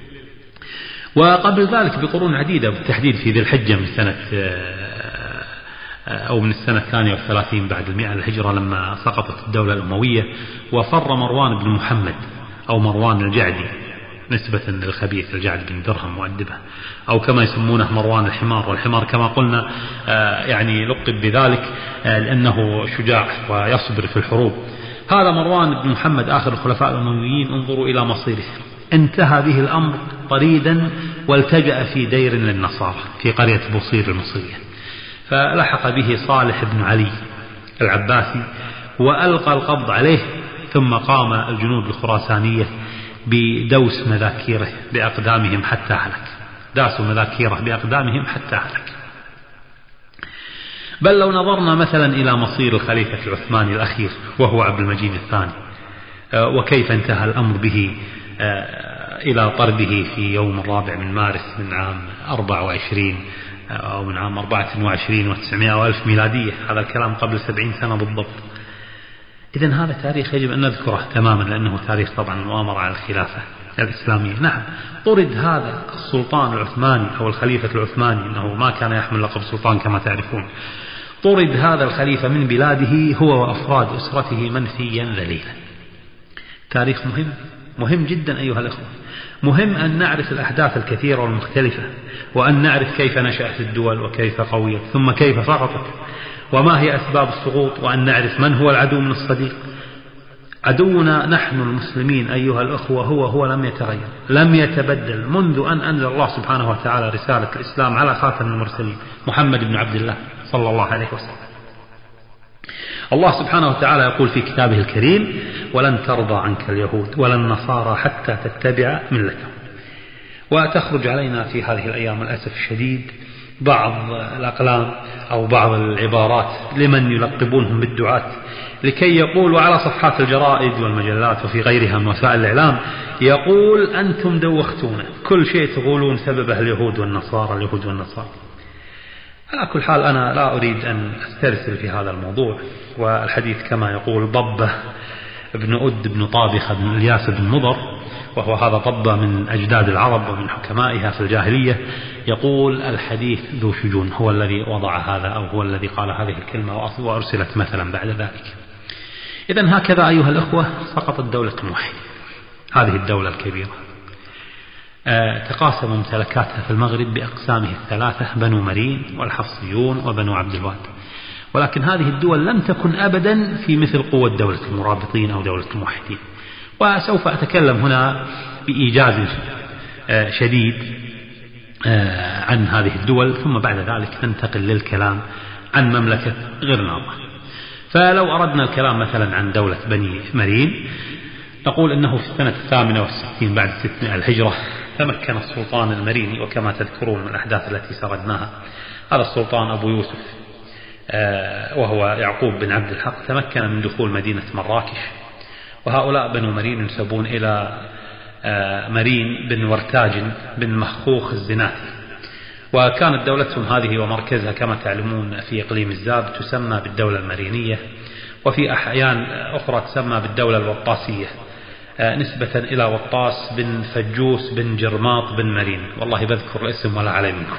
وقبل ذلك بقرون عديدة، بالتحديد في ذي الحجة من سنة أو من السنة 32 بعد 100 الهجرة لما سقطت الدولة الأموية، وفر مروان بن محمد أو مروان الجعدي نسبة للخبيث الجعد بن درهم مؤدبه، أو كما يسمونه مروان الحمار. والحمار كما قلنا يعني لقب بذلك لأنه شجاع ويصبر في الحروب. هذا مروان بن محمد آخر الخلفاء الأمويين. انظروا إلى مصيره، انتهى به الأمر طريدا والتجأ في دير للنصارى في قرية بوصير المصرية، فلحق به صالح بن علي العباسي وألقى القبض عليه. ثم قام الجنود الخراسانية بدوس مذاكيره بأقدامهم حتى هلك، داسوا مذاكيره بأقدامهم حتى هلك. بل لو نظرنا مثلا إلى مصير الخليفة العثماني الأخير وهو عبد المجيد الثاني، وكيف انتهى الأمر به إلى طرده في يوم 4 من مارس من عام 24 أو من عام 24 و900 وألف ميلادية. هذا الكلام قبل 70 سنة بالضبط. إذن هذا تاريخ يجب أن نذكره تماما، لأنه تاريخ طبعا المؤامرة على الخلافة الإسلامية. نعم، طرد هذا السلطان العثماني أو الخليفة العثماني، إنه ما كان يحمل لقب سلطان كما تعرفون. طرد هذا الخليفة من بلاده هو وأفراد أسرته منفيا ذليلا. تاريخ مهم جدا أيها الأخوة. مهم أن نعرف الأحداث الكثيرة والمختلفة، وأن نعرف كيف نشأت الدول وكيف قويت ثم كيف سقطت وما هي أسباب السقوط، وأن نعرف من هو العدو من الصديق. عدونا نحن المسلمين أيها الأخوة هو لم يتغير، لم يتبدل منذ أن أنزل الله سبحانه وتعالى رسالة الإسلام على خاتم المرسلين محمد بن عبد الله صلى الله عليه وسلم. الله سبحانه وتعالى يقول في كتابه الكريم: ولن ترضى عنك اليهود ولا النصارى حتى تتبع ملتهم. وتخرج علينا في هذه الأيام للأسف الشديد بعض الأقلام أو بعض العبارات لمن يلقبونهم بالدعاة، لكي يقولوا على صفحات الجرائد والمجلات وفي غيرها من وسائل الإعلام، يقول: أنتم دوختونا، كل شيء تقولون سببه اليهود والنصارى اليهود والنصارى. على كل حال أنا لا أريد أن أسترسل في هذا الموضوع، والحديث كما يقول ضبة ابن أد بن طابخة بن إلياس بن مضر، وهو هذا ضبة من أجداد العرب ومن حكمائها في الجاهلية، يقول: الحديث ذو شجون، هو الذي وضع هذا أو هو الذي قال هذه الكلمة وأرسلت مثلا بعد ذلك. إذن هكذا أيها الأخوة سقطت دولة الموحدين، هذه الدولة الكبيرة. تقاسم ممتلكاتها في المغرب بأقسامه الثلاثة: بنو مرين والحفصيون وبنو عبد الواد. ولكن هذه الدول لم تكن أبدا في مثل قوة دولة المرابطين أو دولة الموحدين. وسوف أتكلم هنا بإيجاز شديد عن هذه الدول، ثم بعد ذلك ننتقل للكلام عن مملكة غرناطة. فلو أردنا الكلام مثلا عن دولة بني مرين، نقول إنه في السنة 68 بعد 600 الهجرة تمكن السلطان المريني، وكما تذكرون من الأحداث التي سردناها، هذا السلطان أبو يوسف وهو يعقوب بن عبد الحق تمكن من دخول مدينة مراكش. وهؤلاء بنو مرين ينسبون إلى مرين بن ورتاج بن مخوخ الزناتي. وكانت دولتهم هذه ومركزها كما تعلمون في إقليم الزاب تسمى بالدولة المرينية، وفي أحيان أخرى تسمى بالدولة الوطاسية نسبة إلى وطاس بن فجوس بن جرماط بن مرين. والله بذكر الاسم ولا علي منكم.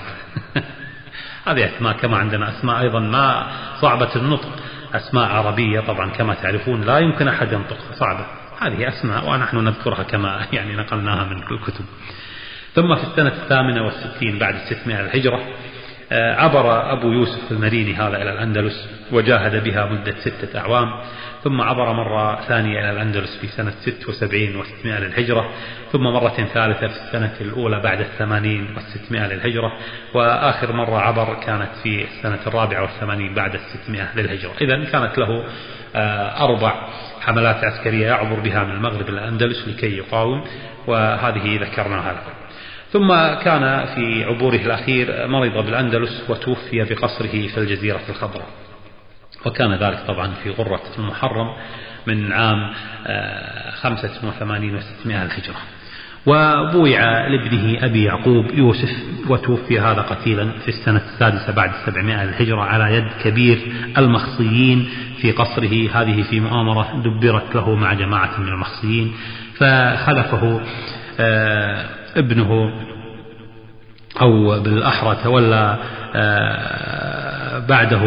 هذه أسماء كما عندنا أسماء أيضا ما صعبة النطق، أسماء عربية طبعا كما تعرفون لا يمكن أحد ينطقها، صعبة. هذه أسماء ونحن نذكرها كما يعني نقلناها من الكتب. ثم في السنة 68 بعد 600 الهجرة عبر أبو يوسف المريني هذا إلى الأندلس وجاهد بها مدة 6 أعوام، ثم عبر مرة ثانية إلى الأندلس في سنة 76 و600 للهجرة، ثم مرة ثالثة في السنة الأولى بعد 80 و600 للهجرة، وآخر مرة عبر كانت في السنة 84 بعد 600 للهجرة. إذن كانت له 4 حملات عسكرية يعبر بها من المغرب إلى الأندلس لكي يقاوم، وهذه ذكرناها لكم. ثم كان في عبوره الأخير مرض بالأندلس وتوفي بقصره في الجزيرة الخضراء، وكان ذلك طبعا في غرة المحرم من عام 85 و600 الهجرة. وبويع لابنه أبي يعقوب يوسف، وتوفي هذا قتيلا في السنة 6 بعد 700 الهجرة على يد كبير المخصيين في قصره، هذه في مؤامرة دبرت له مع جماعة من المخصيين، فخلفه ابنه أو بالأحرى تولى بعده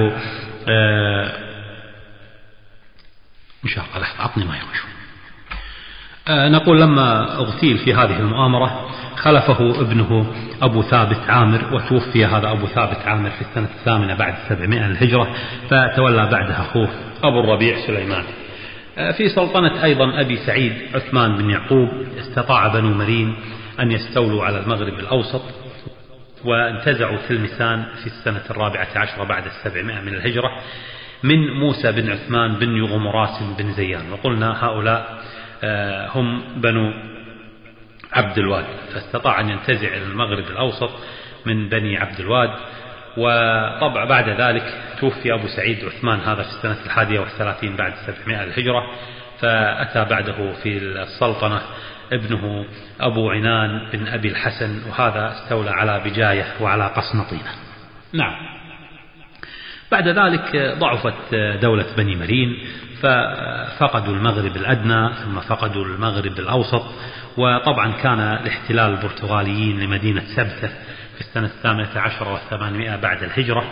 إن شاء الله. لحظة أعطني ما يخشون. نقول لما اغتيل في هذه المؤامرة خلفه ابنه أبو ثابت عامر، وتوفي هذا أبو ثابت عامر في السنة 8 بعد 700 الهجرة، فتولى بعدها أخوه أبو الربيع سليمان. في سلطنة أيضا أبي سعيد عثمان بن يعقوب استطاع بنو مرين أن يستولوا على المغرب الأوسط، وانتزعوا تلمسان في السنة 14 بعد 700 من الهجرة من موسى بن عثمان بن يغمراس بن زيان، وقلنا هؤلاء هم بنو عبد الواد، فاستطاع أن ينتزع المغرب الأوسط من بني عبد الواد. وطبعا بعد ذلك توفي أبو سعيد عثمان هذا في السنة 31 بعد 700 الهجرة، فأتى بعده في السلطنة ابنه أبو عنان بن أبي الحسن، وهذا استولى على بجاية وعلى قسنطينة. نعم. بعد ذلك ضعفت دولة بني مرين، ففقدوا المغرب الأدنى ثم فقدوا المغرب الأوسط. وطبعا كان الاحتلال البرتغاليين لمدينة سبتة في السنة 18 و800 بعد الهجرة،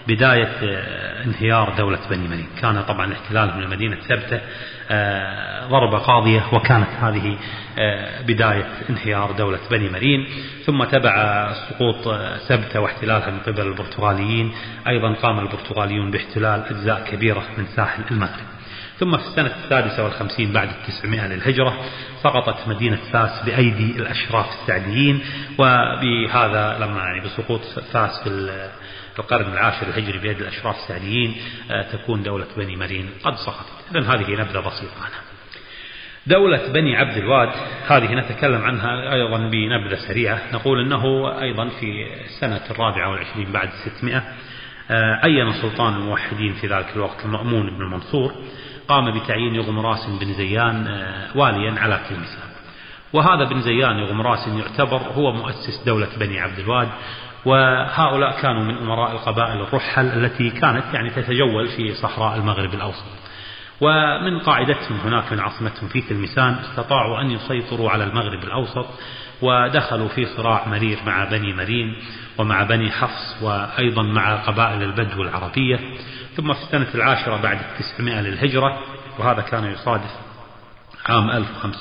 بداية انهيار دولة بني مرين. كان طبعا احتلالهم لمدينة سبتة ضربة قاضية، وكانت هذه بداية انهيار دولة بني مرين. ثم تبع سقوط سبتة واحتلالها من قبل البرتغاليين، أيضا قام البرتغاليون باحتلال أجزاء كبيرة من ساحل المغرب. ثم في السنة 56 بعد 900 للهجرة سقطت مدينة فاس بأيدي الأشراف السعديين، وبهذا لما بسقوط فاس في القرن العاشر الهجري بيد الأشراف السعديين تكون دولة بني مرين قد سقطت. إذن هذه نبذة بسيطة عنها. دولة بني عبد الواد هذه نتكلم عنها أيضا بنبذة سريعة. نقول أنه أيضا في السنة 24 بعد 600 عين سلطان الموحدين في ذلك الوقت المأمون بن المنصور قام بتعيين يغمراس بن زيان واليا على تلمسان. وهذا بن زيان يغمراس يعتبر هو مؤسس دولة بني عبد الواد، وهؤلاء كانوا من أمراء القبائل الرحل التي كانت تتجول في صحراء المغرب الأوسط. ومن قاعدتهم هناك من عاصمتهم في تلمسان استطاعوا أن يسيطروا على المغرب الأوسط، ودخلوا في صراع مرير مع بني مرين ومع بني حفص وأيضا مع قبائل البدو العربية. ثم في السنة 10 بعد 900 للهجرة، وهذا كان يصادف عام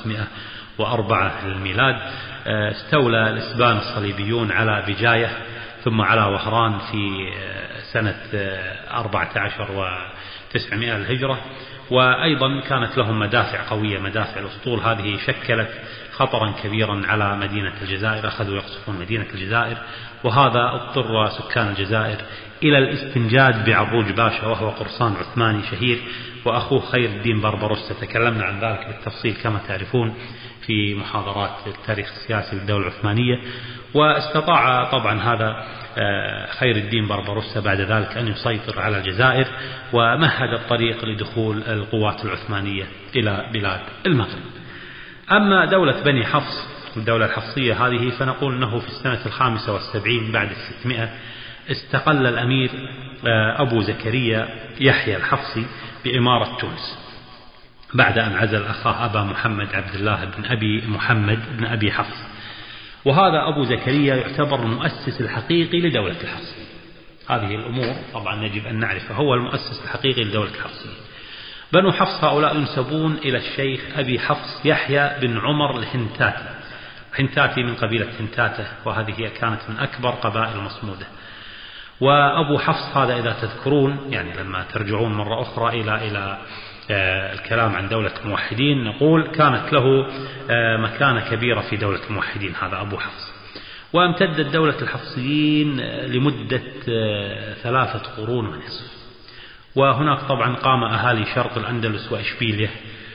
1504 للميلاد، استولى الإسبان الصليبيون على بجاية ثم على وهران في سنة 14 و900 للهجرة. وأيضا كانت لهم مدافع قوية، مدافع الأسطول، هذه شكلت خطرا كبيرا على مدينة الجزائر. أخذوا يقصفون مدينة الجزائر، وهذا اضطر سكان الجزائر إلى الاستنجاد بعروج باشا، وهو قرصان عثماني شهير، وأخوه خير الدين بربروس. تكلمنا عن ذلك بالتفصيل كما تعرفون في محاضرات التاريخ السياسي للدولة العثمانية. واستطاع طبعا هذا خير الدين بربروس بعد ذلك أن يسيطر على الجزائر، ومهد الطريق لدخول القوات العثمانية إلى بلاد المغرب. أما دولة بني حفص، الدولة الحفصية هذه، فنقول أنه في السنة 75 بعد 600 استقل الأمير أبو زكريا يحيى الحفصي بإمارة تونس بعد أن عزل أخاه أبا محمد عبد الله بن أبي محمد بن أبي حفص. وهذا أبو زكريا يعتبر المؤسس الحقيقي لدولة الحفص. هذه الأمور طبعا يجب أن نعرفها، هو المؤسس الحقيقي لدولة الحفص. بنو حفص هؤلاء ينسبون إلى الشيخ أبي حفص يحيى بن عمر الهنتاتي. هنتاتي من قبيلة هنتاتة، وهذه هي كانت من أكبر قبائل مصمودة. وأبو حفص هذا إذا تذكرون لما ترجعون مرة أخرى إلى الكلام عن دولة الموحدين، نقول كانت له مكانة كبيرة في دولة الموحدين هذا أبو حفص. وامتدت دولة الحفصيين لمدة 3 قرون ونصف. وهناك طبعا قام أهالي شرق الأندلس وإشبيلية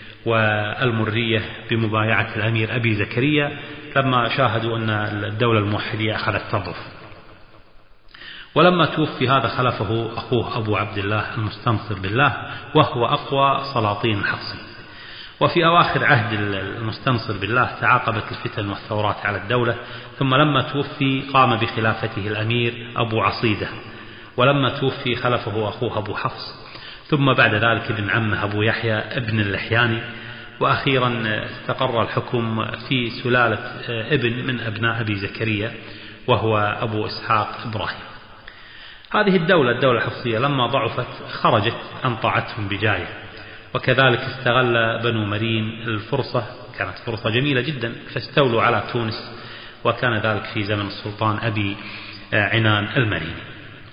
والمرية بمبايعة الأمير أبي زكريا لما شاهدوا أن الدولة الموحدية أخذت تضعف. ولما توفي هذا خلفه أخوه أبو عبد الله المستنصر بالله، وهو أقوى سلاطين الحفصي. وفي أواخر عهد المستنصر بالله تعاقبت الفتن والثورات على الدولة، ثم لما توفي قام بخلافته الأمير أبو عصيدة، ولما توفي خلفه أخوه أبو حفص، ثم بعد ذلك ابن عمه أبو يحيى ابن اللحياني، وأخيرا استقر الحكم في سلالة ابن من أبناء أبي زكريا وهو أبو إسحاق إبراهيم. هذه الدولة الحفصية لما ضعفت خرجت عن طاعتهم بجاية، وكذلك استغل بنو مرين الفرصة، كانت فرصة جميلة جدا، فاستولوا على تونس، وكان ذلك في زمن السلطان أبي عنان المريني.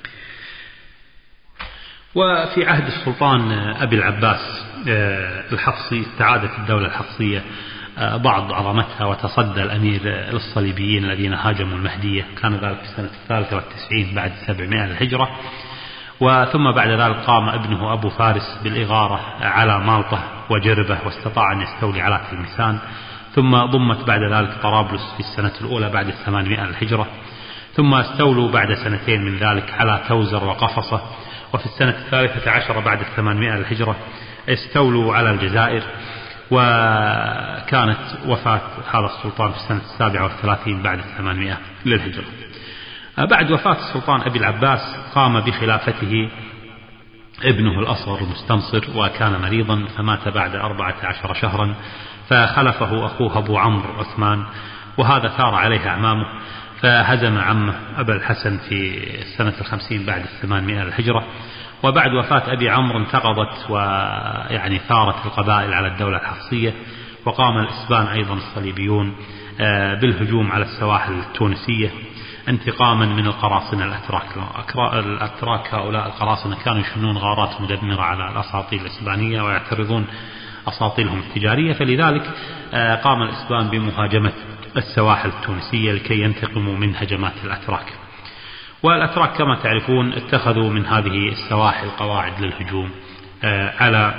وفي عهد السلطان أبي العباس الحفصي استعادت الدولة الحفصية بعض عظمتها، وتصدى الأمير للصليبيين الذين هاجموا المهدية، كان ذلك في سنة 93 بعد 700 للهجرة. وثم بعد ذلك قام ابنه أبو فارس بالإغارة على مالطة وجربة، واستطاع أن يستولي على تلمسان. ثم ضمت بعد ذلك طرابلس في السنة الأولى بعد 800 للهجرة. ثم استولوا بعد 2 سنين من ذلك على توزر وقفصة. وفي السنة 13 بعد 800 للهجرة استولوا على الجزائر. وكانت وفاة هذا السلطان في السنة 37 بعد 800 للهجرة. بعد وفاة السلطان أبي العباس قام بخلافته ابنه الأصغر المستنصر، وكان مريضا فمات بعد 14 شهرا، فخلفه أخوه أبو عمرو عثمان، وهذا ثار عليه أعمامه، فهزم عمه أبا الحسن في سنة 50 بعد 800 للهجرة. وبعد وفاة أبي عمرو انتقضت ويعني ثارت القبائل على الدولة الحفصية، وقام الإسبان أيضا الصليبيون بالهجوم على السواحل التونسية انتقاما من القراصنة الأتراك. هؤلاء القراصنة كانوا يشنون غارات مدمرة على الأساطيل الإسبانية ويعترضون أساطيلهم التجارية، فلذلك قام الإسبان بمهاجمة السواحل التونسية لكي ينتقموا من هجمات الأتراك. والأتراك كما تعرفون اتخذوا من هذه السواحل قواعد للهجوم على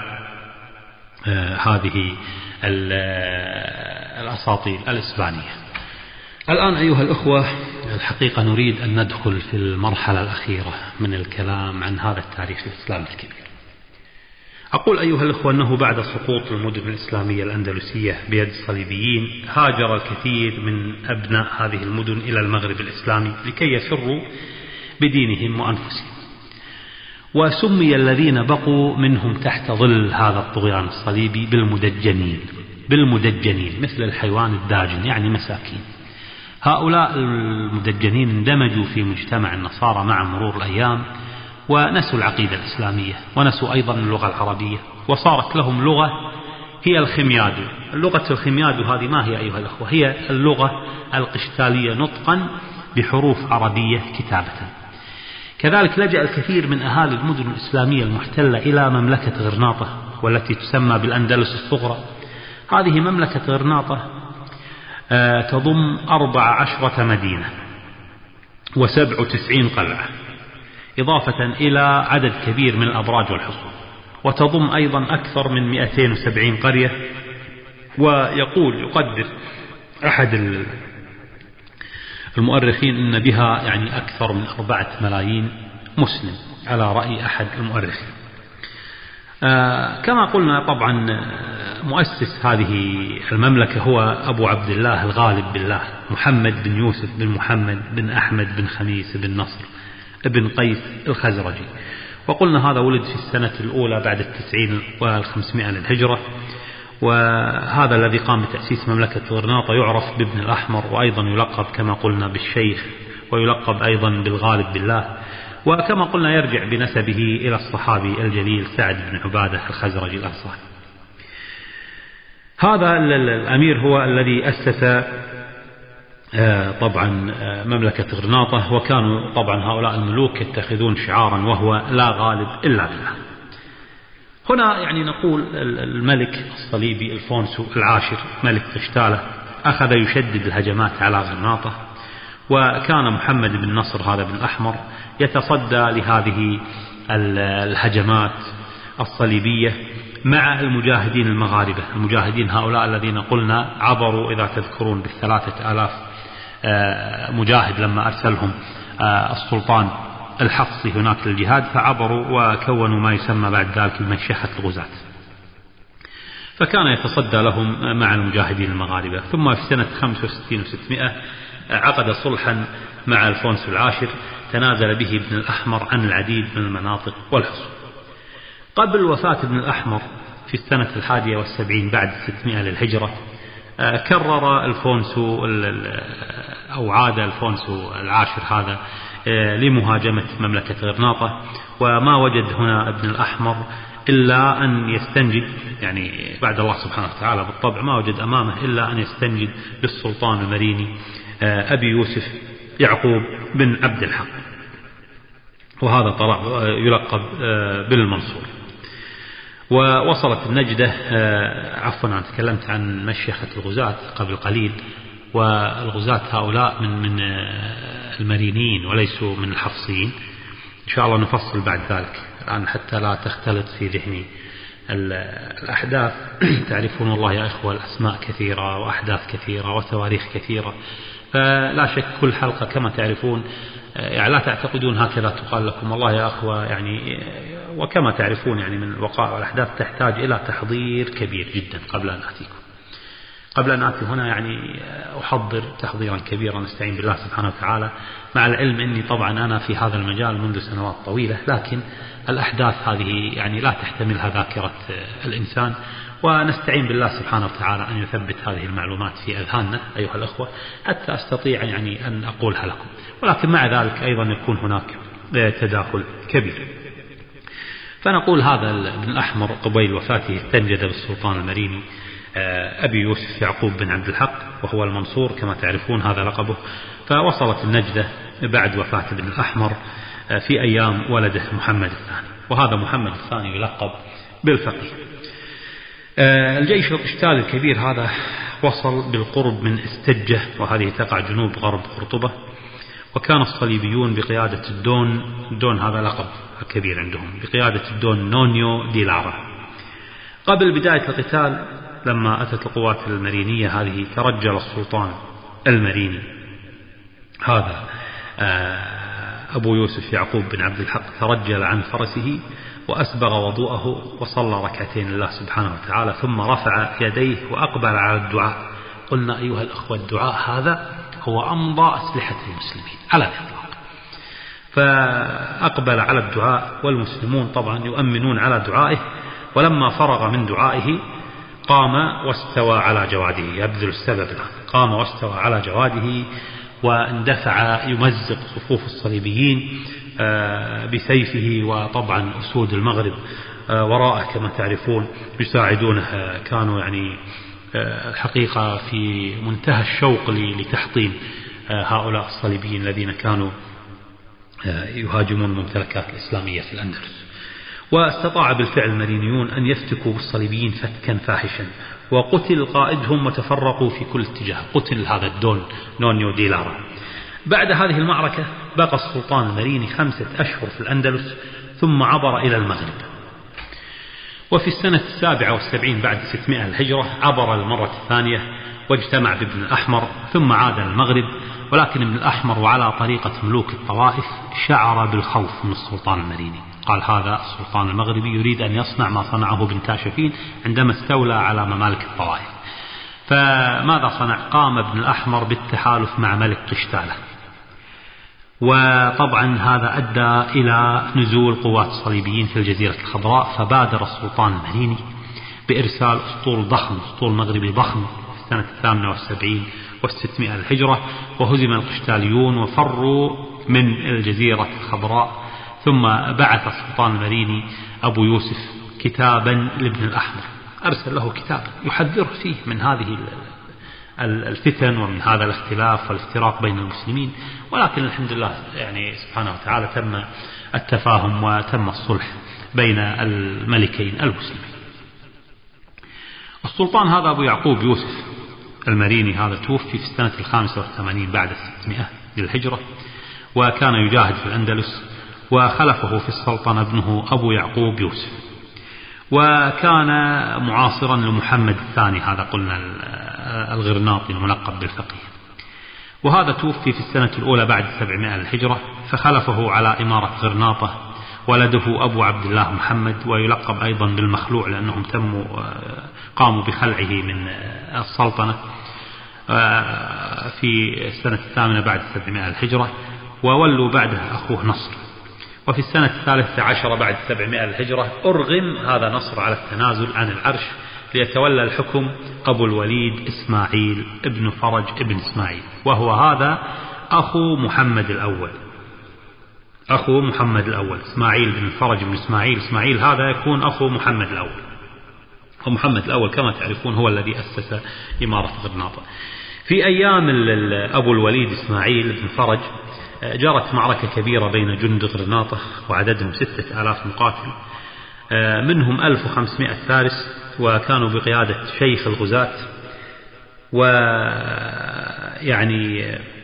هذه الأساطيل الإسبانية. الآن أيها الأخوة، الحقيقة نريد أن ندخل في المرحلة الأخيرة من الكلام عن هذا التاريخ الإسلامي الكبير. أقول أيها الأخوة أنه بعد سقوط المدن الإسلامية الأندلسية بيد الصليبيين هاجر الكثير من أبناء هذه المدن إلى المغرب الإسلامي لكي يفروا بدينهم وأنفسهم، وسمي الذين بقوا منهم تحت ظل هذا الطغيان الصليبي بالمدجنين مثل الحيوان الداجن، يعني مساكين. هؤلاء المدجنين اندمجوا في مجتمع النصارى مع مرور الأيام، ونسوا العقيدة الإسلامية، ونسوا أيضا اللغة العربية، وصارت لهم لغة هي الخميادو. اللغة الخميادو هذه ما هي أيها الأخوة؟ هي اللغة القشتالية نطقا بحروف عربية كتابة. كذلك لجأ الكثير من أهالي المدن الإسلامية المحتلة إلى مملكة غرناطة والتي تسمى بالأندلس الصغرى. هذه مملكة غرناطة تضم 14 مدينة و97 قلعة، إضافة إلى عدد كبير من الأبراج والحصون، وتضم أيضا أكثر من 270 قرية. يقدر أحد المؤرخين أن بها يعني أكثر من 4 ملايين مسلم على رأي أحد المؤرخين. كما قلنا طبعا مؤسس هذه المملكة هو أبو عبد الله الغالب بالله محمد بن يوسف بن محمد بن أحمد بن خميس بن نصر ابن قيس الخزرجي. وقلنا هذا ولد في السنة الأولى بعد 90 و500 للهجرة، وهذا الذي قام بتأسيس مملكة غرناطة يعرف بابن الأحمر، وأيضا يلقب كما قلنا بالشيخ، ويلقب أيضا بالغالب بالله. وكما قلنا يرجع بنسبه إلى الصحابي الجليل سعد بن عبادة الخزرجي الأنصاري. هذا الأمير هو الذي أسس طبعا مملكة غرناطة، وكانوا طبعا هؤلاء الملوك يتخذون شعارا وهو لا غالب إلا بالله. هنا يعني نقول الملك الصليبي الفونسو العاشر ملك قشتالة أخذ يشدد الهجمات على غرناطة، وكان محمد بن نصر هذا بن الأحمر يتصدى لهذه الهجمات الصليبية مع المجاهدين المغاربة. المجاهدين هؤلاء الذين قلنا عبروا إذا تذكرون ب3000 مجاهد لما أرسلهم السلطان الحفصي هناك للجهاد، فعبروا وكونوا ما يسمى بعد ذلك بمشيخة الغزاة، فكان يتصدى لهم مع المجاهدين المغاربة. ثم في سنة 65 و600 عقد صلحا مع الفونسو العاشر تنازل به ابن الأحمر عن العديد من المناطق والحصون. قبل وفاة ابن الأحمر في السنة 71 بعد 600 للهجرة كرر الفونسو أو عاد الفونسو العاشر هذا لمهاجمة مملكة غرناطة، وما وجد هنا ابن الأحمر إلا أن يستنجد، يعني بعد الله سبحانه وتعالى بالطبع ما وجد أمامه إلا أن يستنجد بالسلطان المريني أبي يوسف يعقوب بن عبد الحق، وهذا طلع يلقب بالمنصور. ووصلت النجدة أنا تكلمت عن مشيخة الغزاة قبل قليل، والغزاة هؤلاء من المرينيين وليسوا من الحفصيين. إن شاء الله نفصل بعد ذلك الآن حتى لا تختلط في ذهني الأحداث. تعرفون والله يا إخوة الأسماء كثيرة وأحداث كثيرة وتواريخ كثيرة، فلا شك كل حلقة كما تعرفون يعني لا تعتقدون هكذا تقال لكم والله يا أخوة يعني، وكما تعرفون يعني من الوقائع والأحداث تحتاج إلى تحضير كبير جدا قبل أن أتيكم. قبل أن أتي هنا يعني أحضر تحضيرا كبيرا نستعين بالله سبحانه وتعالى، مع العلم أني طبعا أنا في هذا المجال منذ سنوات طويلة، لكن الأحداث هذه يعني لا تحتملها ذاكرة الإنسان، ونستعين بالله سبحانه وتعالى أن يثبت هذه المعلومات في أذهاننا أيها الأخوة حتى أستطيع يعني أن أقولها لكم. ولكن مع ذلك أيضا يكون هناك تداخل كبير. فنقول هذا ابن الأحمر قبيل وفاته استنجد بالسلطان المريني أبي يوسف يعقوب بن عبد الحق، وهو المنصور كما تعرفون هذا لقبه. فوصلت النجدة بعد وفاة ابن الأحمر في أيام ولده محمد الثاني، وهذا محمد الثاني يلقب بالفقيه. الجيش القشتال الكبير هذا وصل بالقرب من استجة، وهذه تقع جنوب غرب قرطبة، وكان الصليبيون بقيادة الدون هذا لقب كبير عندهم، بقيادة الدون نونيو دي لارا. قبل بداية القتال لما أتت القوات المرينية هذه ترجل السلطان المريني هذا أبو يوسف يعقوب بن عبد الحق، ترجل عن فرسه وأسبغ وضوءه وصلى ركعتين لله سبحانه وتعالى، ثم رفع يديه وأقبل على الدعاء. قلنا أيها الأخوة الدعاء هذا هو أمضى أسلحة المسلمين على الإطلاق. فأقبل على الدعاء والمسلمون طبعا يؤمنون على دعائه، ولما فرغ من دعائه قام واستوى على جواده، يبذل السبب له، قام واستوى على جواده واندفع يمزق صفوف الصليبيين بسيفه، وطبعا أسود المغرب وراءه كما تعرفون يساعدونه، كانوا يعني الحقيقة في منتهى الشوق لتحطيم هؤلاء الصليبيين الذين كانوا يهاجمون الممتلكات الإسلامية في الأندلس. واستطاع بالفعل المرينيون أن يفتكوا بالصليبيين فتكا فاحشا، وقتل قائدهم وتفرقوا في كل اتجاه، قتل هذا الدون نونيو دي لارا. بعد هذه المعركة بقى السلطان المريني 5 أشهر في الأندلس، ثم عبر إلى المغرب. وفي السنة 77 بعد 600 الهجرة عبر المرة الثانية واجتمع بابن الأحمر، ثم عاد المغرب. ولكن ابن الأحمر وعلى طريقة ملوك الطوائف شعر بالخوف من السلطان المريني، قال هذا السلطان المغربي يريد أن يصنع ما صنعه ابن تاشفين عندما استولى على ممالك الطوائف. فماذا صنع؟ قام ابن الأحمر بالتحالف مع ملك قشتالة، وطبعا هذا أدى إلى نزول قوات الصليبيين في الجزيرة الخضراء. فبادر السلطان المريني بإرسال أسطول ضخم، أسطول مغربي ضخم في السنة 78 و600 الهجرة، وهزم القشتاليون وفروا من الجزيرة الخضراء. ثم بعث السلطان المريني أبو يوسف كتابا لابن الأحمر، أرسل له كتابا يحذره فيه من هذه الفتن ومن هذا الاختلاف والافتراق بين المسلمين. ولكن الحمد لله يعني سبحانه وتعالى تم التفاهم وتم الصلح بين الملكين المسلمين. السلطان هذا أبو يعقوب يوسف المريني هذا توفي في السنة 85 بعد 600 للهجرة، وكان يجاهد في الأندلس، وخلفه في السلطنة ابنه أبو يعقوب يوسف، وكان معاصرا لمحمد الثاني هذا قلنا الغرناطي الملقب بالفقيه. وهذا توفي في السنة الأولى بعد 700 للهجرة، فخلفه على إمارة غرناطة ولده أبو عبد الله محمد، ويلقب أيضا بالمخلوع لأنهم قاموا بخلعه من السلطنة في السنة 8 بعد 700 للهجرة، وولوا بعده أخوه نصر. وفي السنة 13 بعد 700 للهجرة أرغم هذا نصر على التنازل عن العرش ليتولى الحكم أبو الوليد إسماعيل ابن فرج ابن إسماعيل، وهو هذا أخو محمد الأول، أخو محمد الأول إسماعيل بن فرج بن إسماعيل. إسماعيل هذا يكون أخو محمد الأول، ومحمد الأول كما تعرفون هو الذي أسس إمارة غرناطة. في أيام أبو الوليد إسماعيل بن فرج جرت معركة كبيرة بين جند غرناطة وعددهم 6000 مقاتل، منهم 1500 فارس، وكانوا بقيادة شيخ الغزاة. ويعني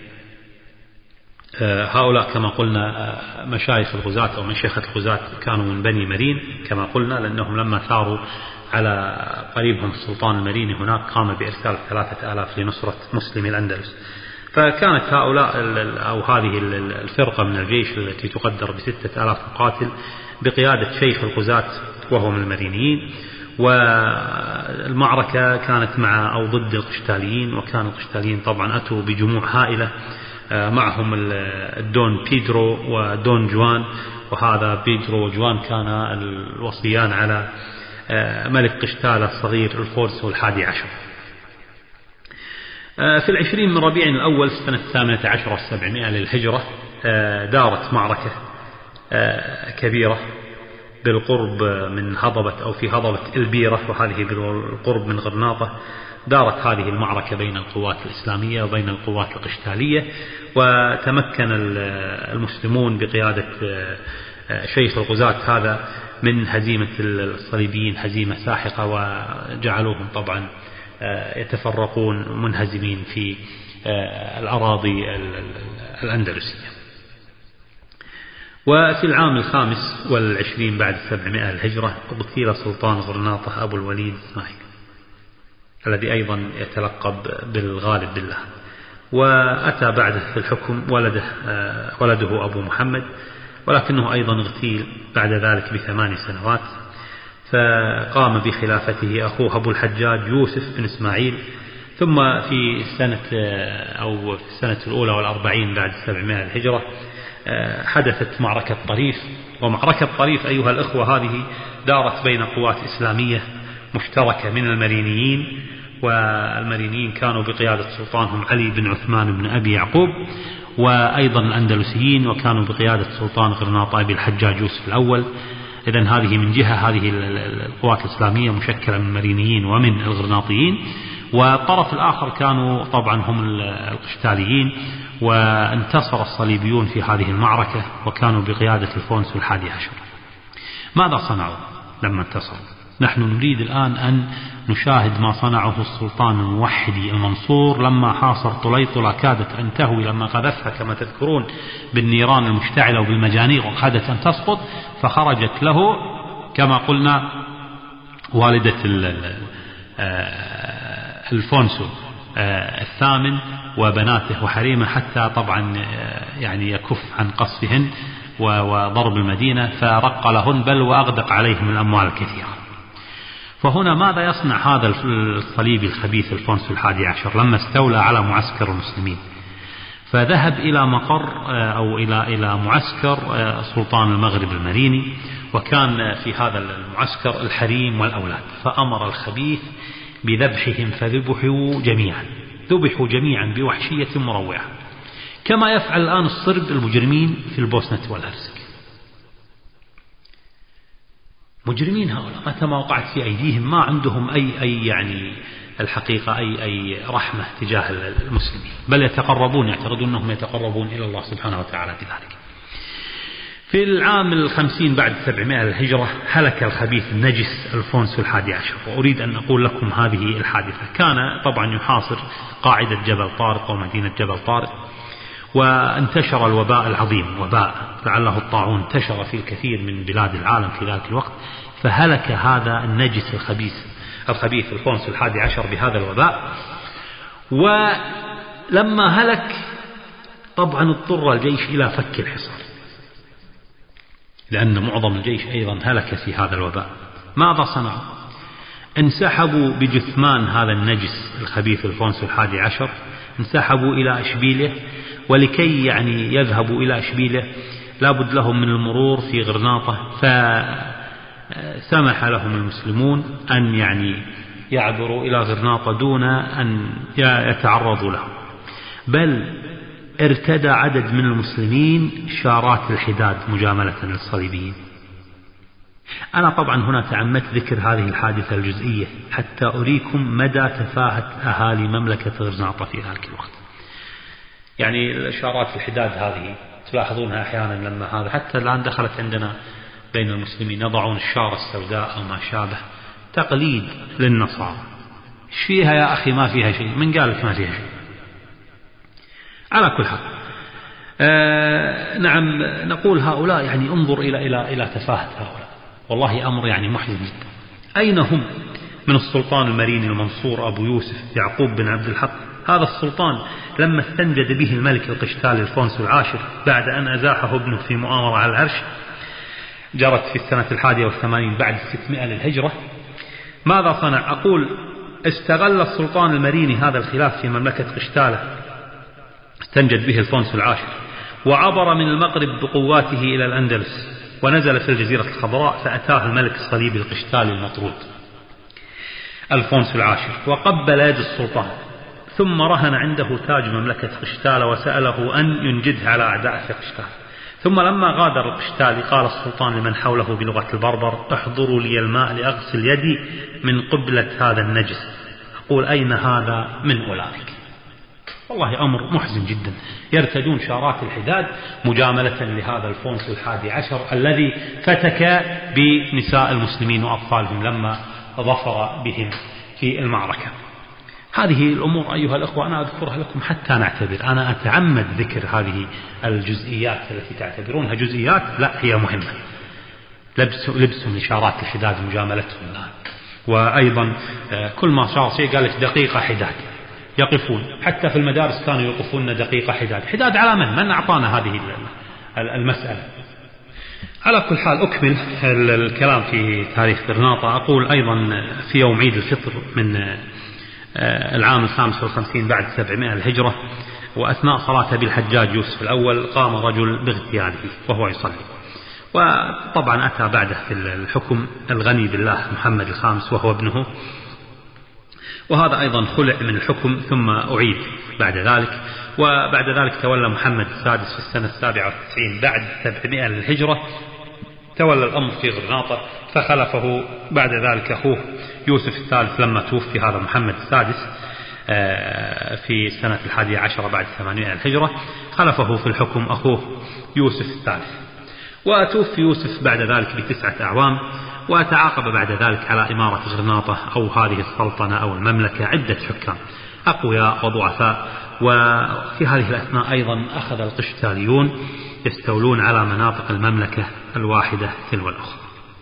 هؤلاء كما قلنا مشايخ الغزاة أو مشيخة الغزاة كانوا من بني مرين كما قلنا، لأنهم لما ثاروا على قريبهم السلطان المريني هناك قام بإرسال 3000 لنصرة مسلمي الأندلس. فكانت هؤلاء أو هذه الفرقة من الجيش التي تقدر ب6000 مقاتل بقيادة شيخ الغزاة وهو من المرينيين، والمعركة كانت مع أو ضد القشتاليين، وكان القشتاليين طبعا أتوا بجموع هائلة، معهم الدون بيدرو ودون جوان، وهذا بيدرو وجوان كان الوصيان على ملك قشتالة الصغير الفورس والحادي عشر. في 20 من ربيع الأول سنة 18 و700 للهجرة دارت معركة كبيرة بالقرب من هضبة أو في هضبة البيرة، وهذه بالقرب من غرناطة. دارت هذه المعركة بين القوات الإسلامية وبين القوات القشتالية، وتمكن المسلمون بقيادة شيخ الغزاة هذا من هزيمة الصليبيين هزيمة ساحقة، وجعلوهم طبعا يتفرقون منهزمين في الأراضي الأندلسية. وفي العام 25 بعد 700 الهجرة اغتيل سلطان غرناطة أبو الوليد إسماعيل الذي أيضا يتلقب بالغالب بالله، وأتى بعده في الحكم ولده أبو محمد، ولكنه أيضا اغتيل بعد ذلك ب8 سنوات، فقام بخلافته أخوه أبو الحجاج يوسف بن إسماعيل. ثم في السنة الأولى والأربعين بعد 700 الهجرة حدثت معركة طريف. ومعركة طريف أيها الأخوة هذه دارت بين قوات إسلامية مشتركة من المرينيين، والمرينيين كانوا بقيادة سلطانهم علي بن عثمان بن أبي يعقوب، وأيضا الأندلسيين وكانوا بقيادة سلطان غرناطة أبي الحجاج يوسف الأول. إذن هذه من جهة هذه القوات الإسلامية مشكلة من المرينيين ومن الغرناطيين، والطرف الآخر كانوا طبعا هم القشتاليين. وانتصر الصليبيون في هذه المعركة وكانوا بقيادة الفونس الحادي عشر. ماذا صنعوا لما انتصروا؟ نحن نريد الآن أن نشاهد ما صنعه السلطان الموحدي المنصور لما حاصر طليطلة، كادت أن تهوي لما قذفها كما تذكرون بالنيران المشتعلة وبالمجانيق، وكادت أن تسقط، فخرجت له كما قلنا والدة الفونسو الثامن وبناته وحريمه، حتى طبعا يعني يكف عن قصفهن وضرب المدينة، فرق لهن بل وأغدق عليهم الأموال الكثيرة. فهنا ماذا يصنع هذا الصليبي الخبيث الفونسو الحادي عشر لما استولى على معسكر المسلمين؟ فذهب إلى مقر أو إلى معسكر سلطان المغرب المريني، وكان في هذا المعسكر الحريم والأولاد، فأمر الخبيث بذبحهم فذبحوا جميعا بوحشية مروعة، كما يفعل الآن الصرب المجرمين في البوسنة والهرسك. مجرمين هؤلاء متى ما وقعت في أيديهم ما عندهم أي يعني الحقيقة أي رحمة تجاه المسلمين، بل يعتقدون أنهم يتقربون إلى الله سبحانه وتعالى بذلك. في العام 50 بعد 700 الهجرة هلك الخبيث النجس الفونسو الحادي عشر. وأريد أن أقول لكم هذه الحادثة. كان طبعا يحاصر قاعدة جبل طارق ومدينة جبل طارق، وانتشر الوباء العظيم، وباء لعله الطاعون، انتشر في الكثير من بلاد العالم في ذلك الوقت، فهلك هذا النجس الخبيث الفونسو الحادي عشر بهذا الوباء. ولما هلك طبعا اضطر الجيش إلى فك الحصار، لأن معظم الجيش أيضا هلك في هذا الوباء. ماذا صنعوا؟ انسحبوا بجثمان هذا النجس الخبيث الفونسو الحادي عشر، انسحبوا إلى أشبيلية، ولكي يعني يذهبوا إلى أشبيلية لابد لهم من المرور في غرناطة، فسمح لهم المسلمون أن يعني يعبروا إلى غرناطة دون أن يتعرضوا لهم، بل ارتدى عدد من المسلمين شارات الحداد مجاملة للصليبيين. أنا طبعا هنا تعمدت ذكر هذه الحادثة الجزئية حتى أريكم مدى تفاهة أهالي مملكة غرناطة في ذلك الوقت. يعني شارات الحداد هذه تلاحظونها أحيانا لما هذا حتى الآن دخلت عندنا بين المسلمين، يضعون الشارة السوداء أو ما شابه، تقليد للنصارى. ايش فيها يا أخي؟ ما فيها شيء. من قال لك ما فيها شيء؟ على كل حال نعم نقول هؤلاء يعني انظر إلى تفاهة هؤلاء، والله أمر يعني محزن جدا. أين هم من السلطان المريني المنصور أبو يوسف يعقوب بن عبد الحق؟ هذا السلطان لما استنجد به الملك القشتالي الفونسو العاشر بعد أن أزاحه ابنه في مؤامرة على العرش جرت في السنة 81 بعد 600 للهجرة، ماذا صنع؟ أقول استغل السلطان المريني هذا الخلاف في مملكة قشتالة استنجد به الفونسو العاشر، وعبر من المغرب بقواته إلى الأندلس، ونزل في الجزيرة الخضراء، فأتاه الملك الصليبي القشتالي المطرود ألفونسو العاشر وقبل يد السلطان، ثم رهن عنده تاج مملكة قشتالة وسأله أن ينجده على أعداء في قشتالة. ثم لما غادر القشتالي قال السلطان لمن حوله بلغة البربر: احضروا لي الماء لأغسل يدي من قبلة هذا النجس. أقول: أين هذا من أولئك؟ والله أمر محزن جدا. يرتدون شارات الحداد مجاملة لهذا الفونسو الحادي عشر الذي فتك بنساء المسلمين وأطفالهم لما ظفر بهم في المعركة. هذه الأمور أيها الأخوة أنا أذكرها لكم حتى نعتبر. أنا أتعمد ذكر هذه الجزئيات التي تعتبرونها جزئيات، لا هي مهمة. لبسهم لشارات الحداد مجاملتهم لا. وأيضا كل ما صار شيء قال لك دقيقة حداد، يقفون حتى في المدارس كانوا يوقفون دقيقة حداد. حداد على من أعطانا هذه المسألة؟ على كل حال أكمل الكلام في تاريخ غرناطة. أقول أيضا في يوم عيد الفطر من العام 55 بعد 700 الهجرة، وأثناء صلاة أبي الحجاج يوسف الأول قام رجل باغتياله وهو يصلي، وطبعا أتى بعده في الحكم الغني بالله محمد الخامس وهو ابنه، وهذا أيضا خلع من الحكم ثم أعيد بعد ذلك. وبعد ذلك تولى محمد السادس في السنة 97 بعد 700 للهجرة، تولى الأمر في غرناطة، فخلفه بعد ذلك أخوه يوسف الثالث لما توفي هذا محمد السادس في سنة 11 بعد 800 الهجرة، خلفه في الحكم أخوه يوسف الثالث، وتوفي يوسف بعد ذلك ب9 أعوام. وتعاقب بعد ذلك على إمارة غرناطة أو هذه السلطنة أو المملكة عدة حكام أقوياء وضعفاء. وفي هذه الأثناء أيضا أخذ القشتاليون يستولون على مناطق المملكة الواحدة تلو الأخرى.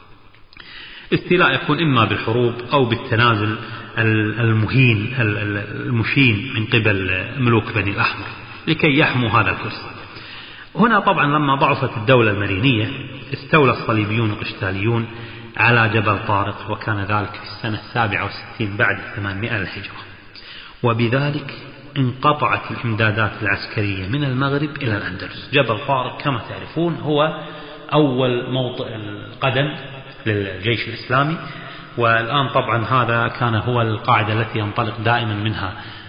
استيلاء يكون إما بالحروب أو بالتنازل المشين من قبل ملوك بني الأحمر لكي يحموا هذا الكرسي. هنا طبعا لما ضعفت الدولة المرينية استولى الصليبيون القشتاليون على جبل طارق، وكان ذلك في السنة 67 بعد 800 الهجرة، وبذلك انقطعت الإمدادات العسكرية من المغرب إلى الأندلس. جبل طارق كما تعرفون هو أول موطئ القدم للجيش الإسلامي، والآن طبعا هذا كان هو القاعدة التي ينطلق دائما منها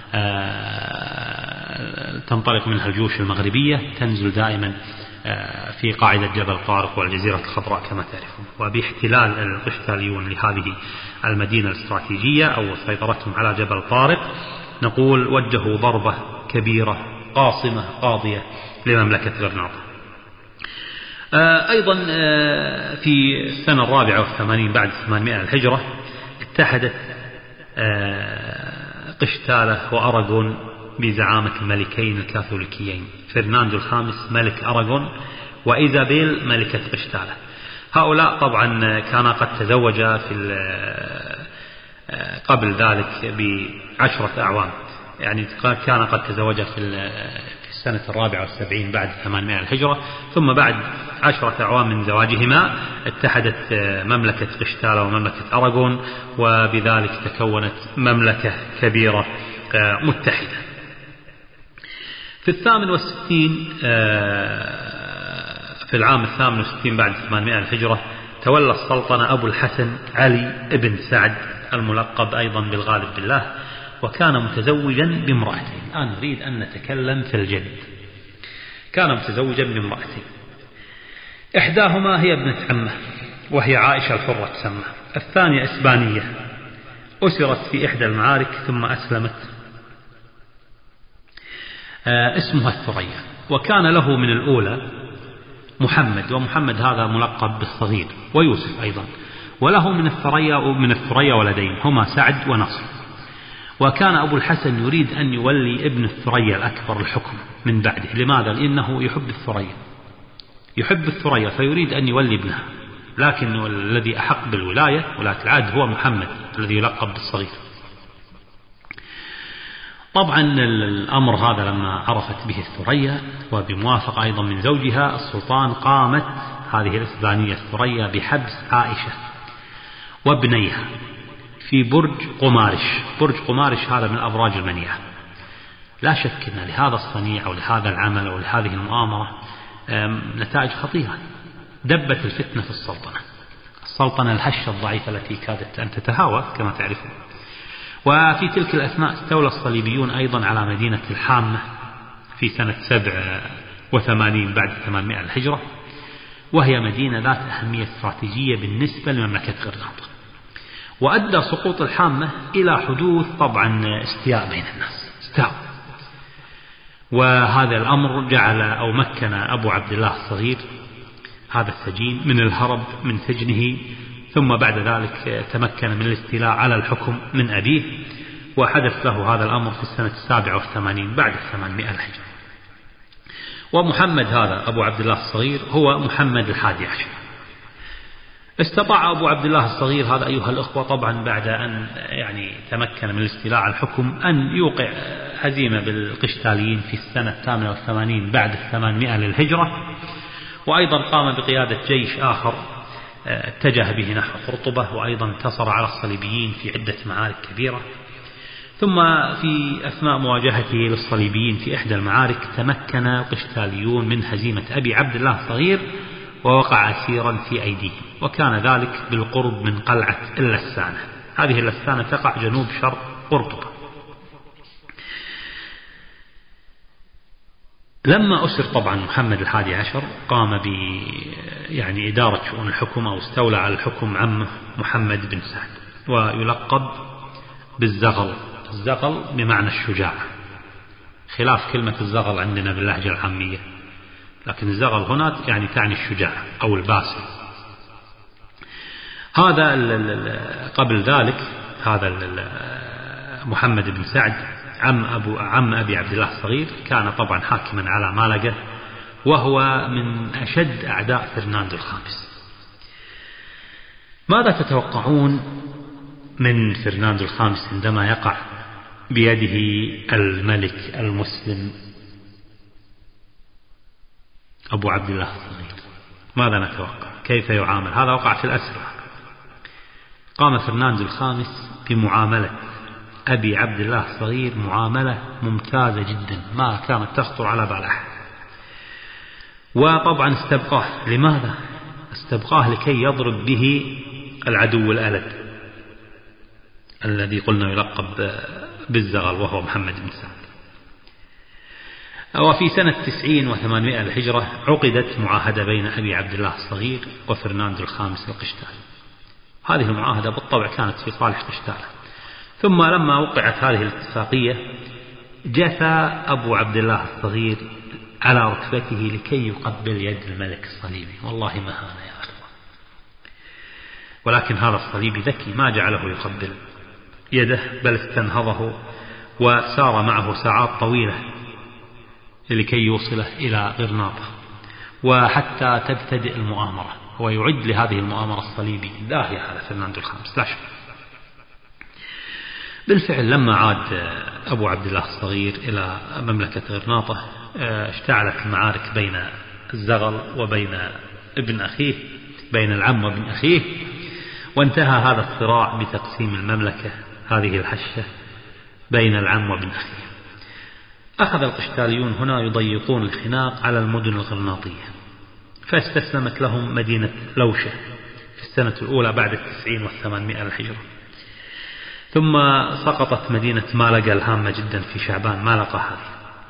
تنطلق منها الجيوش المغربية، تنزل دائما في قاعدة جبل طارق والجزيرة الخضراء كما تعرفون. وباحتلال القشتاليون لهذه المدينة الاستراتيجية أو سيطرتهم على جبل طارق نقول وجهوا ضربة كبيرة قاصمة قاضية لمملكة غرناطة. أيضا في السنة 84 بعد 800 الهجرة اتحدت قشتالة وأراغون بزعامة الملكين الكاثوليكيين فرناندو الخامس ملك أراغون وإيزابيل ملكة قشتالة. هؤلاء طبعا كان قد تزوجا في قبل ذلك ب10 أعوام، يعني كان قد تزوجا في السنة 74 بعد 800 الهجرة، ثم بعد 10 أعوام من زواجهما اتحدت مملكة قشتالة ومملكة أراغون، وبذلك تكونت مملكة كبيرة متحدة. في 68 في العام 68 بعد 800 الهجرة تولى السلطنة أبو الحسن علي ابن سعد الملقب أيضا بالغالب بالله، وكان متزوجا بامرأتين. الآن نريد أن نتكلم في الجد. كان متزوجا بامرأتين، إحداهما هي ابنة عمه وهي عائشة الحرة تسمى، الثانية إسبانية أسرت في إحدى المعارك ثم أسلمت، اسمها الثريا. وكان له من الأولى محمد، ومحمد هذا ملقب بالصغير، ويوسف أيضا، وله من الثريا ولدين هما سعد ونصر. وكان أبو الحسن يريد أن يولي ابن الثريا الأكبر الحكم من بعده. لماذا؟ لأنه يحب الثريا فيريد أن يولي ابنها، لكن الذي أحق بالولاية ولاية العهد هو محمد الذي يلقب بالصغير. طبعا الأمر هذا لما عرفت به الثريا وبموافقة أيضا من زوجها السلطان، قامت هذه الإسبانية الثريا بحبس عائشة وابنيها في برج قمارش. برج قمارش هذا من أبراج المنيعة. لا شك أن لهذا الصنيع أو لهذا العمل أو لهذه المؤامرة نتائج خطيرة، دبت الفتنة في السلطنة الهشة الضعيفة التي كادت أن تتهاوى كما تعرفون. وفي تلك الأثناء استولى الصليبيون أيضا على مدينة الحامة في سنة 87 بعد 800 الهجرة، وهي مدينة ذات أهمية استراتيجية بالنسبة لمملكة غرناطة. وأدى سقوط الحامة إلى حدوث طبعا استياء بين الناس، وهذا الأمر جعل أو مكن أبو عبد الله الصغير هذا السجين من الهرب من سجنه، ثم بعد ذلك تمكن من الاستيلاء على الحكم من أبيه، وحدث له هذا الأمر في السنة 87 بعد 800 الهجرة. ومحمد هذا أبو عبد الله الصغير هو محمد 11. استطاع أبو عبد الله الصغير هذا أيها الأخوة طبعا بعد أن تمكن من الاستيلاء على الحكم أن يوقع هزيمة بالقشتاليين في السنة 88 بعد 800 للهجرة، وأيضا قام بقيادة جيش آخر اتجه به نحو قرطبة، وأيضا انتصر على الصليبيين في عدة معارك كبيرة. ثم في أثناء مواجهته للصليبيين في إحدى المعارك تمكن القشتاليون من هزيمة أبي عبد الله الصغير، ووقع أسيرا في أيديهم، وكان ذلك بالقرب من قلعة اللسانة. هذه اللسانة تقع جنوب شرق قرطبة. لما أسر طبعا محمد 11 قام إدارة شؤون الحكم أو استولى على الحكم عمه محمد بن سعد، ويلقب بالزغل. الزغل بمعنى الشجاع، خلاف كلمة الزغل عندنا باللهجة العامية، لكن الزغل هنا تعني الشجاع أو الباسل. هذا قبل ذلك هذا محمد بن سعد عم أبي عبد الله الصغير كان طبعا حاكما على مالقة، وهو من أشد أعداء فرناندو الخامس. ماذا تتوقعون من فرناندو الخامس عندما يقع بيده الملك المسلم أبو عبد الله الصغير؟ ماذا نتوقع؟ كيف يعامل؟ هذا وقع في الأسرة. قام فرناندو الخامس بمعاملة أبي عبد الله الصغير معاملة ممتازة جدا ما كانت تخطر على بال أحد، وطبعا استبقاه. لماذا؟ استبقاه لكي يضرب به العدو الألد الذي قلنا يلقب بالزغل، وهو محمد بن سعد. وفي سنة 90 و800 الهجرة عقدت معاهدة بين أبي عبد الله الصغير وفرناندو الخامس القشتالي. هذه المعاهدة بالطبع كانت في صالح قشتالة. ثم لما وقعت هذه الاتفاقية جثى أبو عبد الله الصغير على ركبته لكي يقبل يد الملك الصليبي. والله مهانة يا أخوة، ولكن هذا الصليبي ذكي ما جعله يقبل يده، بل استنهضه وسار معه ساعات طويلة لكي يوصله إلى غرناطة، وحتى تبتدئ المؤامرة. ويعد لهذه المؤامرة الصليبي داهية على فرناندو الخامس لا شك. بالفعل لما عاد أبو عبد الله الصغير إلى مملكة غرناطة اشتعلت المعارك بين الزغل وبين ابن أخيه، بين العم وابن أخيه، وانتهى هذا الصراع بتقسيم المملكة هذه الحشة بين العم وابن أخيه. أخذ القشتاليون هنا يضيقون الخناق على المدن الغرناطية، فاستسلمت لهم مدينة لوشة في السنة الأولى بعد 90 و800 الهجرة. ثم سقطت مدينة مالقة الهامة جدا في شعبان، مالقة هذه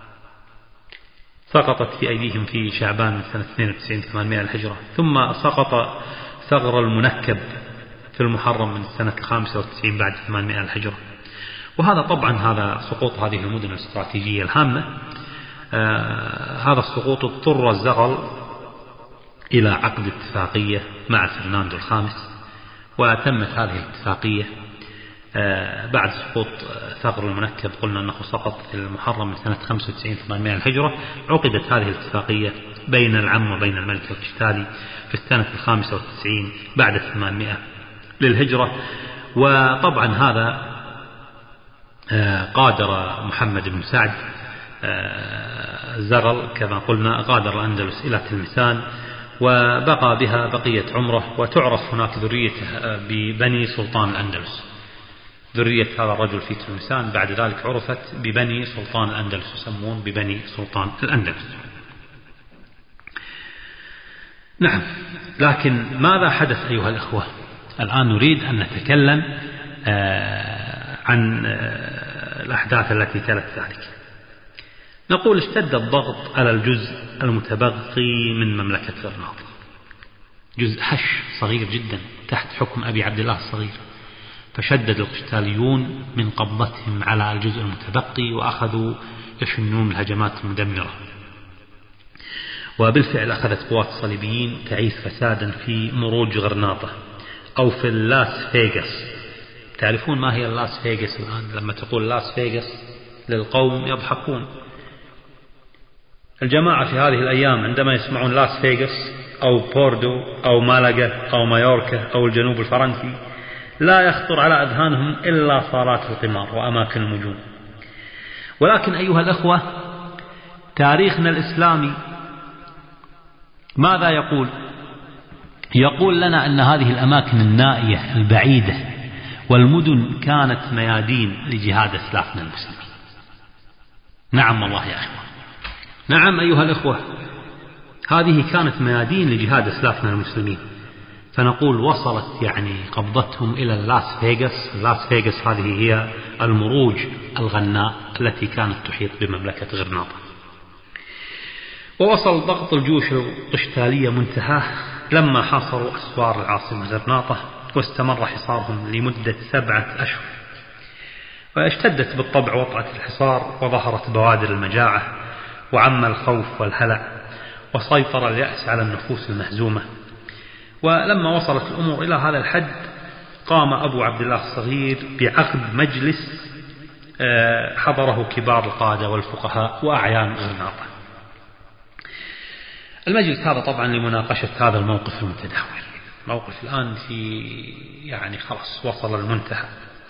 سقطت في أيديهم في شعبان من سنة 92 800 الهجرة. ثم سقط ثغر المنكب في المحرم من السنة 95 بعد 800 الهجرة. وهذا طبعا هذا سقوط هذه المدن الاستراتيجية الهامة، هذا السقوط اضطر الزغل إلى عقد اتفاقية مع فرناندو الخامس، وتمت هذه الاتفاقية بعد سقوط ثغر المنكب. قلنا أنه سقط في المحرم من سنة 95 800 الهجرة. عقدت هذه الاتفاقية بين العم وبين الملك القشتالي في السنة 95 بعد 800 للهجرة. وطبعا هذا قادر محمد بن سعد الزغل كما قلنا، غادر الأندلس إلى تلمسان وبقى بها بقية عمره، وتعرف هناك ذريته ببني سلطان الأندلس. ذرية هذا الرجل في تلمسان بعد ذلك عرفت ببني سلطان الأندلس، يسمون ببني سلطان الأندلس. نعم، لكن ماذا حدث أيها الأخوة؟ الآن نريد أن نتكلم عن الأحداث التي تلت ذلك. نقول اشتد الضغط على الجزء المتبقي من مملكة غرناطة، جزء هش صغير جدا تحت حكم أبي عبد الله الصغير، فشدد القشتاليون من قبضتهم على الجزء المتبقي وأخذوا يشنون الهجمات المدمرة. وبالفعل أخذت قوات الصليبيين تعيث فسادا في مروج غرناطة أو في اللاس فيغاس. تعرفون ما هي اللاس فيغاس الآن؟ لما تقول لاس فيغاس للقوم يضحكون. الجماعة في هذه الأيام عندما يسمعون لاس فيغاس أو بوردو أو مالاغا أو مايوركا أو الجنوب الفرنسي لا يخطر على أذهانهم إلا صالات القمار وأماكن النجوم. ولكن أيها الأخوة، تاريخنا الإسلامي ماذا يقول؟ يقول لنا أن هذه الأماكن النائية البعيدة والمدن كانت ميادين لجهاد أسلافنا المسلمين. نعم والله يا أخوة، نعم أيها الأخوة، هذه كانت ميادين لجهاد أسلافنا المسلمين. فنقول وصلت يعني قبضتهم إلى اللاس فيغاس. اللاس فيغاس هذه هي المروج الغناء التي كانت تحيط بمملكة غرناطة. ووصل ضغط الجيوش القشتالية منتهاه لما حاصروا أسوار العاصمة غرناطة، واستمر حصارهم لمدة 7 أشهر. واشتدت بالطبع وطأة الحصار، وظهرت بوادر المجاعة، وعم الخوف والهلع، وسيطر اليأس على النفوس المهزومة. ولما وصلت الأمور إلى هذا الحد، قام أبو عبد الله الصغير بعقد مجلس حضره كبار القادة والفقهاء وأعيان غرناطة. المجلس هذا طبعا لمناقشة هذا الموقف المتدهور. موقف الآن في يعني خلاص وصل المنتهى،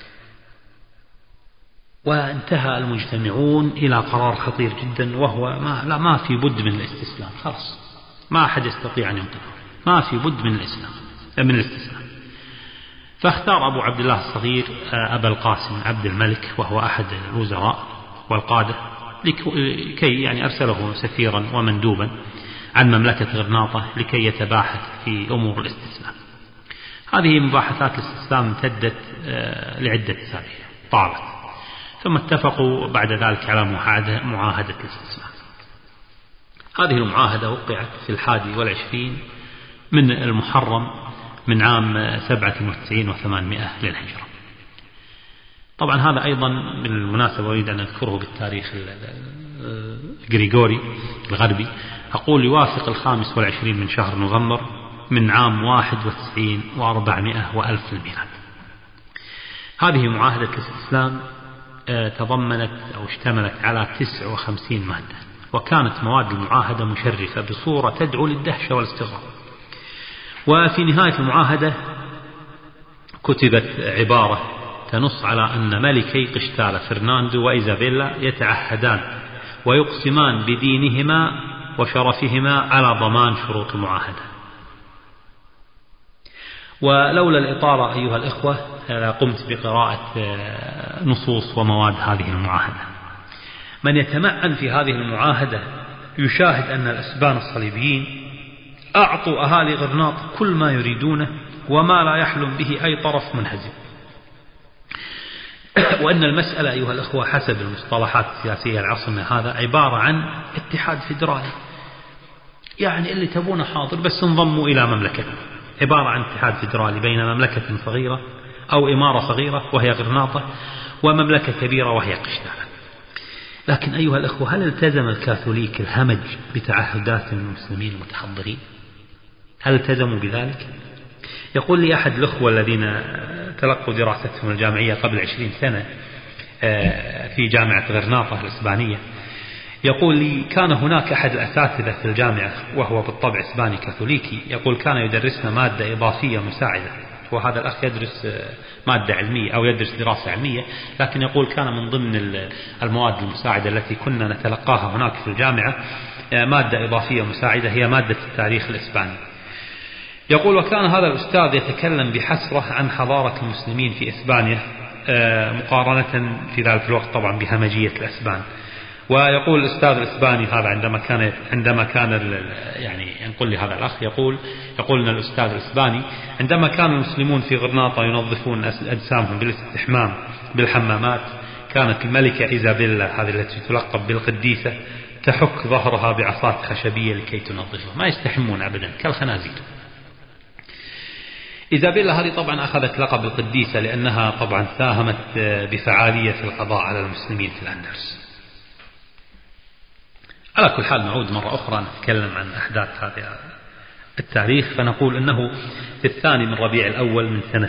وانتهى المجتمعون إلى قرار خطير جدا، وهو ما في بد من الاستسلام. خلاص ما أحد يستطيع أن ينقذه، ما في بد من الاستسلام. فاختار أبو عبد الله الصغير أبا القاسم عبد الملك، وهو أحد الوزراء والقادة، لكي يعني أرسله سفيرا ومندوبا عن مملكة غرناطة لكي يتباحث في أمور الاستسلام. هذه مباحثات الاستسلام امتدت لعدة أسابيع طالت، ثم اتفقوا بعد ذلك على معاهدة الاستسلام. هذه المعاهدة وقعت في 21 من المحرم من عام 97 و800 للهجرة. طبعا هذا أيضا بالمناسبة أريد أن أذكره بالتاريخ الغريغوري الغربي. أقول يوافق 25 من شهر نوفمبر من عام 91 و400 وألف للميلاد. هذه معاهدة الاستسلام تضمنت أو اشتملت على 59 مادة، وكانت مواد المعاهدة مشرفة بصورة تدعو للدهشة والاستغراب. وفي نهاية المعاهدة كتبت عبارة تنص على أن ملكي قشتالة فرناندو وإيزابيلا يتعهدان ويقسمان بدينهما وشرفهما على ضمان شروط المعاهدة. ولولا الإطالة أيها الإخوة قمت بقراءة نصوص ومواد هذه المعاهدة. من يتمعن في هذه المعاهدة يشاهد أن الأسبان الصليبيين أعطوا أهالي غرناط كل ما يريدونه وما لا يحلم به أي طرف منهزم، وأن المسألة أيها الأخوة حسب المصطلحات السياسية العصرنا هذا عبارة عن اتحاد فيدرالي، يعني اللي تبونه حاضر بس انضموا إلى مملكة. عبارة عن اتحاد فيدرالي بين مملكة صغيرة أو إمارة صغيرة وهي غرناطة ومملكة كبيرة وهي قشتالة. لكن أيها الأخوة، هل التزم الكاثوليك الهمج بتعهدات المسلمين المتحضرين؟ هل التزموا بذلك؟ يقول لي أحد الأخوة الذين تلقوا دراستهم الجامعية قبل 20 سنة في جامعة غرناطة الإسبانية، يقول لي كان هناك أحد الأساتذة في الجامعة وهو بالطبع إسباني كاثوليكي، يقول كان يدرسنا مادة إضافية مساعدة، وهذا الأخ يدرس مادة علمية أو يدرس دراسة علمية، لكن يقول كان من ضمن المواد المساعدة التي كنا نتلقاها هناك في الجامعة مادة إضافية مساعدة هي مادة التاريخ الإسباني. يقول وكان هذا الأستاذ يتكلم بحسرة عن حضارة المسلمين في إسبانيا مقارنة في ذلك الوقت طبعا بهمجية الأسبان، ويقول الأستاذ الإسباني هذا عندما كان يعني ينقل لي هذا الأخ يقول لنا الأستاذ الإسباني: عندما كان المسلمون في غرناطة ينظفون أجسامهم بالاستحمام بالحمامات، كانت الملكة إيزابيلا هذه التي تلقب بالقديسة تحك ظهرها بعصات خشبية لكي تنظفه. ما يستحمون أبدا كالخنازير. إيزابيلا هذه طبعا أخذت لقب القديسة لأنها طبعا ساهمت بفعالية في القضاء على المسلمين في الأندلس. على كل حال نعود مرة أخرى نتكلم عن أحداث هذا التاريخ، فنقول أنه في 2 من ربيع الأول من سنة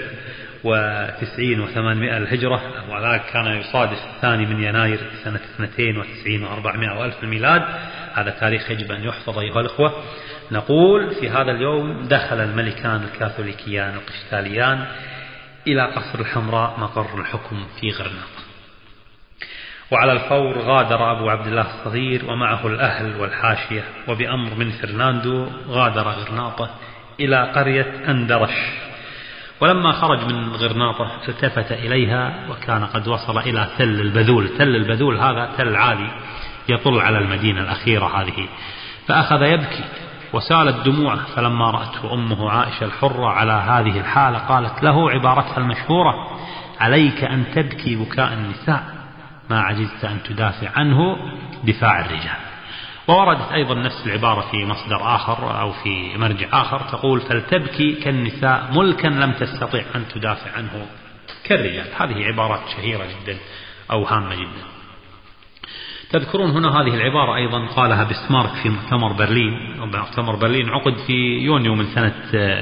97 و800 الهجرة، وذلك كان يصادف 2 من يناير سنة 92 و400 وألف الميلاد. هذا تاريخ يجب أن يحفظ أيها الأخوة. نقول في هذا اليوم دخل الملكان الكاثوليكيان القشتاليان إلى قصر الحمراء مقر الحكم في غرناطة، وعلى الفور غادر أبو عبد الله الصغير ومعه الأهل والحاشية، وبأمر من فرناندو غادر غرناطة إلى قرية أندرش. ولما خرج من غرناطة التفت إليها وكان قد وصل إلى تل البذول. تل البذول هذا تل عالي يطل على المدينة الأخيرة هذه، فأخذ يبكي وسالت دموعه. فلما رأته أمه عائشة الحرة على هذه الحالة قالت له عبارتها المشهورة: عليك أن تبكي بكاء النساء، ما عجزت أن تدافع عنه دفاع الرجال. ووردت أيضا نفس العبارة في مصدر آخر أو في مرجع آخر تقول: فلتبكي كالنساء ملكا لم تستطع أن تدافع عنه كالرجال. هذه عبارات شهيرة جدا أو هامة جدا. تذكرون هنا هذه العبارة أيضا قالها بسمارك في مؤتمر برلين. مؤتمر برلين عقد في يونيو من سنة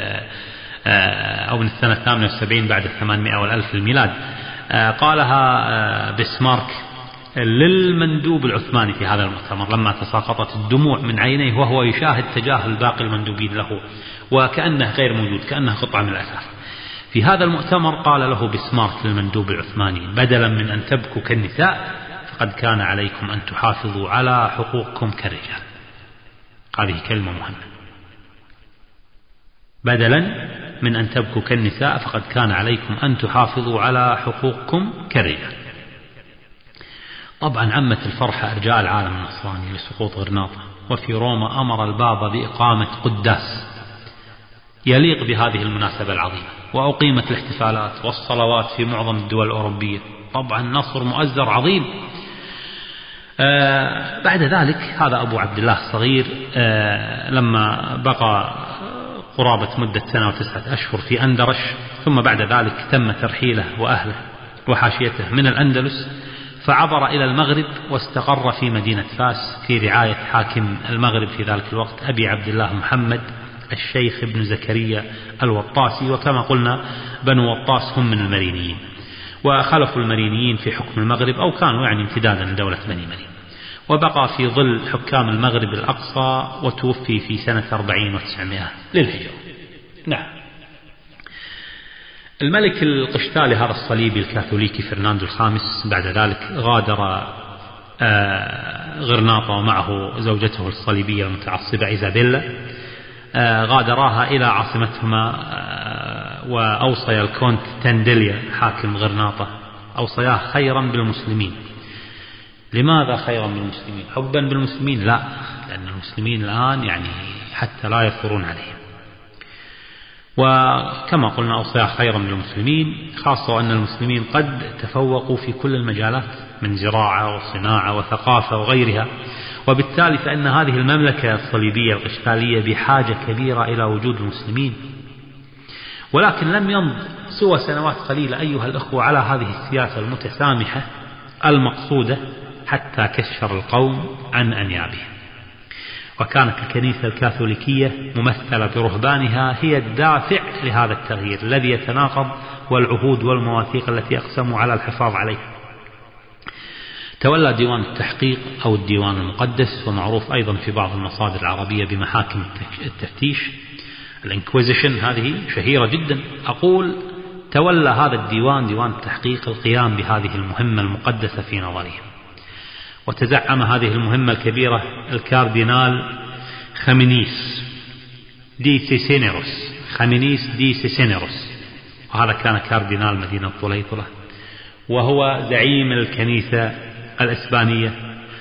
أو من السنة 78 بعد 800 والألف الميلاد. قالها بسمارك للمندوب العثماني في هذا المؤتمر لما تساقطت الدموع من عينيه وهو يشاهد تجاهل باقي المندوبين له وكأنه غير موجود، كأنه قطعة من الأثاث. في هذا المؤتمر قال له بسمارك للمندوب العثماني: بدلا من أن تبكوا كالنساء فقد كان عليكم أن تحافظوا على حقوقكم كالرجال. هذه كلمة مهمة. بدلا من أن تبكوا كالنساء فقد كان عليكم أن تحافظوا على حقوقكم كالرجال. طبعا عمت الفرحة أرجاء العالم النصراني لسقوط غرناطة، وفي روما أمر البابا بإقامة قداس يليق بهذه المناسبة العظيمة، وأقيمت الاحتفالات والصلوات في معظم الدول الأوروبية. طبعا نصر مؤزر عظيم. بعد ذلك هذا أبو عبد الله الصغير لما بقى قرابة مدة 1 و9 أشهر في أندرش، ثم بعد ذلك تم ترحيله وأهله وحاشيته من الأندلس، فعبر إلى المغرب واستقر في مدينة فاس في رعاية حاكم المغرب في ذلك الوقت أبي عبد الله محمد الشيخ ابن زكريا الوطاسي. وكما قلنا بنو وطاس هم من المرينيين، وخلفوا المرينيين في حكم المغرب أو كانوا يعني امتدادا لدولة بني مرين، وبقى في ظل حكام المغرب الأقصى، وتوفي في سنة 40 و900 للهجرة. نعم. الملك القشتالي هذا الصليبي الكاثوليكي فرناندو الخامس بعد ذلك غادر غرناطة ومعه زوجته الصليبية المتعصبة إيزابيلا. غادراها إلى عاصمتهما، وأوصي الكونت تندليا حاكم غرناطة أوصياه خيرا بالمسلمين. لماذا خيرا بالمسلمين؟ حبا بالمسلمين؟ لا، لأن المسلمين الآن يعني حتى لا يثورون عليهم. وكما قلنا أوصياه خيرا بالمسلمين، خاصة أن المسلمين قد تفوقوا في كل المجالات من زراعة وصناعة وثقافة وغيرها، وبالتالي فإن هذه المملكة الصليبية القشتالية بحاجة كبيرة إلى وجود المسلمين. ولكن لم يمض سوى سنوات قليلة أيها الأخوة على هذه السياسة المتسامحة المقصودة حتى كشر القوم عن أنيابهم. وكانت الكنيسة الكاثوليكية ممثلة برهبانها هي الدافع لهذا التغيير الذي يتناقض والعهود والمواثيق التي أقسموا على الحفاظ عليها. تولى ديوان التحقيق أو الديوان المقدس، ومعروف أيضا في بعض المصادر العربية بمحاكم التفتيش الانكويزيشن، هذه شهيرة جدا. أقول تولى هذا الديوان، ديوان التحقيق، القيام بهذه المهمة المقدسة في نظرهم. وتزعم هذه المهمة الكبيرة الكاردينال خامينيس دي سيسينيروس، خامينيس دي سيسينيروس، وهذا كان كاردينال مدينة طليطلة، وهو زعيم الكنيسة الإسبانية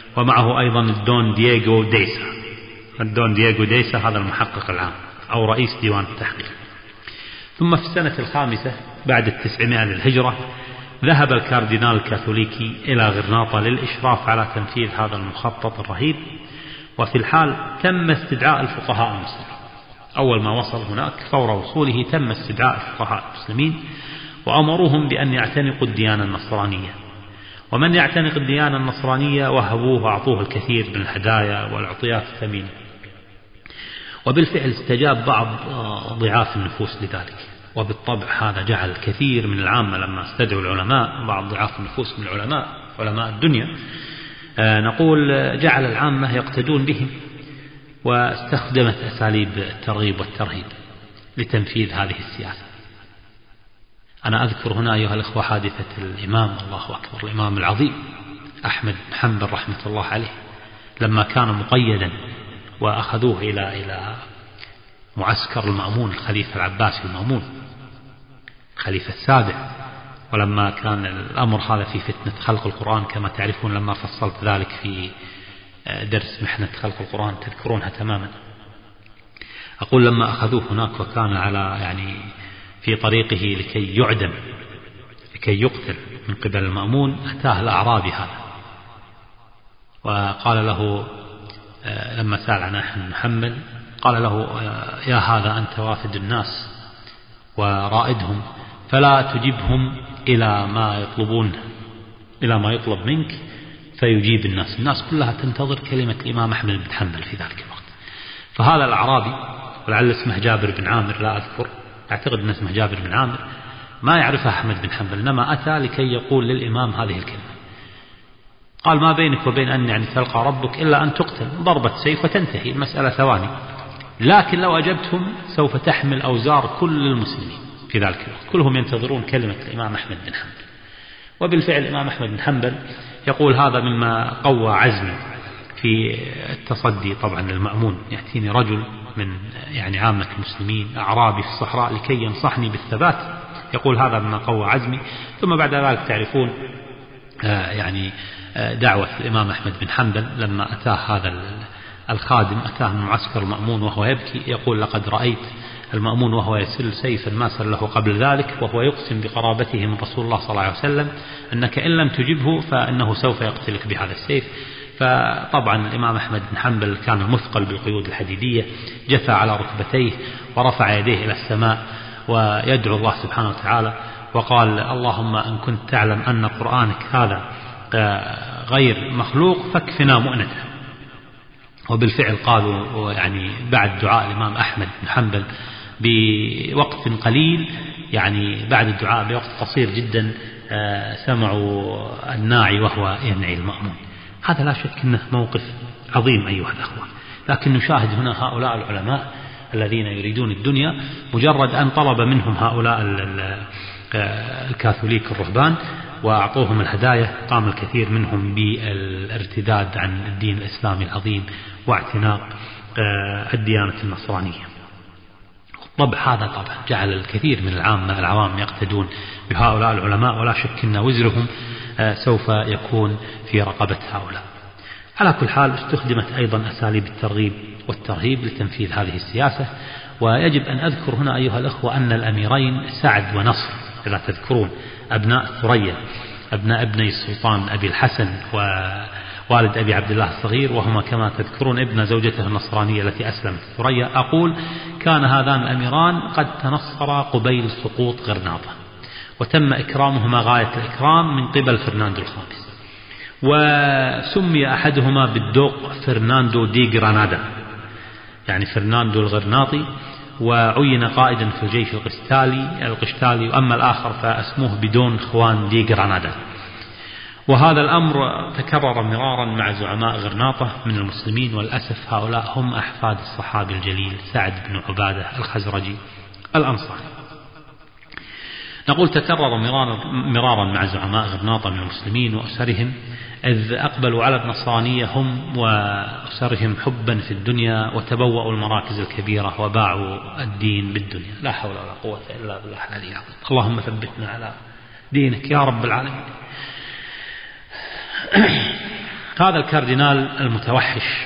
ومعه أيضا الدون دييغو ديسا. الدون دييغو ديسا هذا المحقق العام أو رئيس ديوان التحقيق. ثم في السنة 5 بعد 900 للهجرة ذهب الكاردينال الكاثوليكي إلى غرناطة للإشراف على تنفيذ هذا المخطط الرهيب. وفي الحال تم استدعاء الفقهاء المسلمين. أول ما وصل هناك فور وصوله تم استدعاء الفقهاء المسلمين وأمروهم بأن يعتنقوا الديانة النصرانية. ومن يعتنق الديانة النصرانية وهبوه وأعطوه الكثير من الهدايا والعطيات الثمينة. وبالفعل استجاب بعض ضعاف النفوس لذلك. وبالطبع هذا جعل كثير من العامة لما استدعوا العلماء، بعض ضعاف النفوس من العلماء علماء الدنيا، نقول جعل العامة يقتدون بهم، واستخدمت أساليب الترغيب والترهيب لتنفيذ هذه السياسة. أنا أذكر هنا أيها الأخوة حادثة الإمام، الله أكبر، الإمام العظيم أحمد بن حنبل رحمة الله عليه، لما كان مقيدا وأخذوه إلى معسكر المأمون الخليفة العباسي المأمون خليفة السابع. ولما كان الأمر هذا في فتنة خلق القرآن كما تعرفون، لما فصلت ذلك في درس محنة خلق القرآن تذكرونها تماما. أقول لما أخذوه هناك وكان على في طريقه لكي يعدم، لكي يقتل من قبل المأمون، أتاه الأعرابي هذا وقال له لما سأل عن أحمد بن حنبل قال له: يا هذا أنت وافد الناس ورائدهم، فلا تجبهم إلى ما يطلبون، إلى ما يطلب منك فيجيب الناس كلها تنتظر كلمة الإمام أحمد بن حنبل في ذلك الوقت. فهذا الأعرابي ولعل اسمه جابر بن عامر، لا أذكر، أعتقد أن اسمه جابر بن عامر، ما يعرف أحمد بن حنبل، إنما أتى لكي يقول للإمام هذه الكلمة. قال: ما بينك وبين أن تلقى ربك إلا أن تقتل ضربة سيف وتنتهي المسألة ثواني، لكن لو أجبتهم سوف تحمل أوزار كل المسلمين في ذلك الوقت، كلهم ينتظرون كلمة الإمام أحمد بن حنبل. وبالفعل الإمام أحمد بن حنبل يقول: هذا مما قوى عزمي في التصدي طبعا للمأمون. يأتيني رجل من عامة المسلمين أعرابي في الصحراء لكي ينصحني بالثبات، يقول هذا مما قوى عزمي. ثم بعد ذلك تعرفون دعوة الإمام أحمد بن حنبل لما أتاه هذا الخادم، أتاه من معسكر المأمون وهو يبكي، يقول: لقد رأيت المأمون وهو يسل سيفا ما سله قبل ذلك، وهو يقسم بقرابته من رسول الله صلى الله عليه وسلم أنك إن لم تجبه فإنه سوف يقتلك بهذا السيف. فطبعا الإمام أحمد بن حنبل كان مثقل بالقيود الحديدية، جثى على ركبتيه ورفع يديه إلى السماء ويدعو الله سبحانه وتعالى وقال: اللهم إن كنت تعلم أن قرآنك هذا غير مخلوق فاكفنا مؤنته. وبالفعل قالوا بعد دعاء الإمام أحمد بن حنبل بوقت قليل، بعد الدعاء بوقت قصير جدا، سمعوا الناعي وهو ينعي المأمون. هذا لا شك أنه موقف عظيم أيها الأخوة. لكن نشاهد هنا هؤلاء العلماء الذين يريدون الدنيا، مجرد أن طلب منهم هؤلاء الكاثوليك الرهبان وأعطوهم الهدايا، قام الكثير منهم بالارتداد عن الدين الإسلامي العظيم واعتناق الديانة النصرانية. طبعا هذا طبعا جعل الكثير من العوام يقتدون بهؤلاء العلماء، ولا شك أن وزرهم سوف يكون في رقبة هؤلاء. على كل حال استخدمت أيضا أساليب الترغيب والترهيب لتنفيذ هذه السياسة. ويجب أن أذكر هنا أيها الأخوة أن الأميرين سعد ونصر، إذا تذكرون، أبناء ثريا، أبناء ابني السلطان أبي الحسن ووالد أبي عبد الله الصغير، وهما كما تذكرون ابن زوجته النصرانية التي أسلمت ثريا. أقول كان هذان الأميران قد تنصرا قبيل سقوط غرناطة، وتم إكرامهما غاية الإكرام من قبل فرناندو الخامس، وسمي أحدهما بالدوق فرناندو دي غرانادا، فرناندو الغرناطي، وعين قائدا في الجيش القشتالي، وأما الآخر فاسمه بدون خوان دي غرانادا. وهذا الأمر تكرر مرارا مع زعماء غرناطة من المسلمين، والأسف هؤلاء هم أحفاد الصحابي الجليل سعد بن عبادة الخزرجي الأنصاري. نقول تكرر مرارا مع زعماء غرناطة من المسلمين وأسرهم، إذ أقبلوا على النصرانية هم وأسرهم حبا في الدنيا، وتبوأوا المراكز الكبيرة وباعوا الدين بالدنيا. لا حول ولا قوة إلا بالله العلي العظيم. اللهم ثبتنا على دينك يا رب العالمين. هذا الكاردينال المتوحش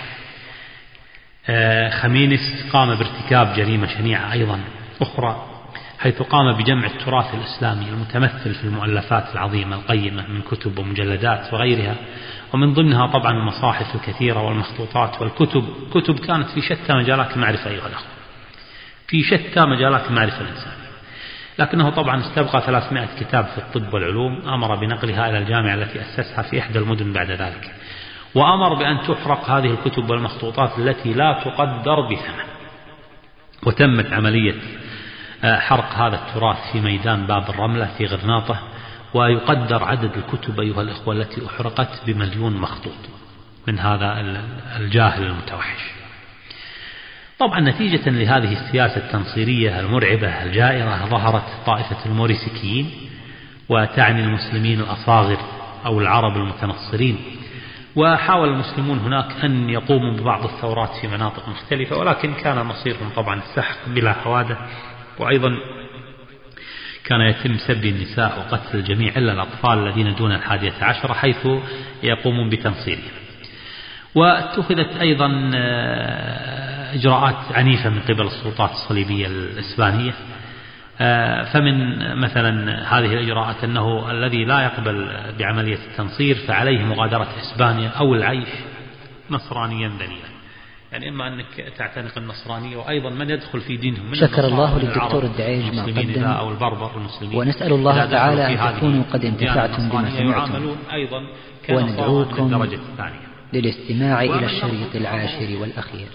خمينيس قام بارتكاب جريمة شنيعة أيضا أخرى، حيث قام بجمع التراث الإسلامي المتمثل في المؤلفات العظيمة القيمة من كتب ومجلدات وغيرها، ومن ضمنها طبعا المصاحف الكثيرة والمخطوطات كتب كانت في شتى مجالات المعرفة أيها الأخوة، في شتى مجالات المعرفة الإنسانية، لكنه طبعا استبقى 300 كتاب في الطب والعلوم، أمر بنقلها إلى الجامعة التي أسسها في إحدى المدن بعد ذلك، وأمر بأن تحرق هذه الكتب والمخطوطات التي لا تقدر بثمن. وتمت عملية حرق هذا التراث في ميدان باب الرملة في غرناطة، ويقدر عدد الكتب أيها الإخوة التي أحرقت ب1,000,000 مخطوط من هذا الجاهل المتوحش. طبعا نتيجة لهذه السياسة التنصيرية المرعبة الجائرة ظهرت طائفة الموريسكيين، وتعني المسلمين الأصاغر أو العرب المتنصرين، وحاول المسلمون هناك أن يقوموا ببعض الثورات في مناطق مختلفة، ولكن كان مصيرهم طبعا السحق بلا حوادث، وأيضا كان يتم سب النساء وقتل الجميع إلا الأطفال الذين دون 11 حيث يقومون بتنصيرهم. واتخذت أيضا إجراءات عنيفة من قبل السلطات الصليبية الإسبانية، فمن مثلا هذه الإجراءات أنه الذي لا يقبل بعملية التنصير فعليه مغادرة إسبانيا أو العيش نصرانيا ذليلا، يعني إما أنك تعتنق النصرانية، وأيضا من يدخل في دينهم من شكر الله للدكتور الدعيج ما قدم، أو البربر المسلمين، ونسأل الله تعالى أن تكونوا قد انتفعتم بما سمعتم، وندعوكم للاستماع إلى الشريط 10 والأخير.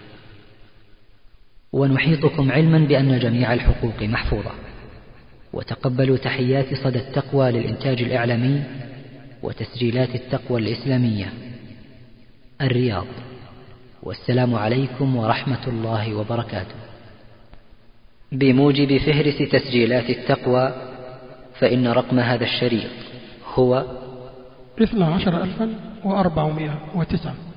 ونحيطكم علما بأن جميع الحقوق محفوظة. وتقبلوا تحيات صدى التقوى للإنتاج الإعلامي وتسجيلات التقوى الإسلامية، الرياض. والسلام عليكم ورحمة الله وبركاته. بموجب فهرس تسجيلات التقوى، فإن رقم هذا الشريط هو 12,409.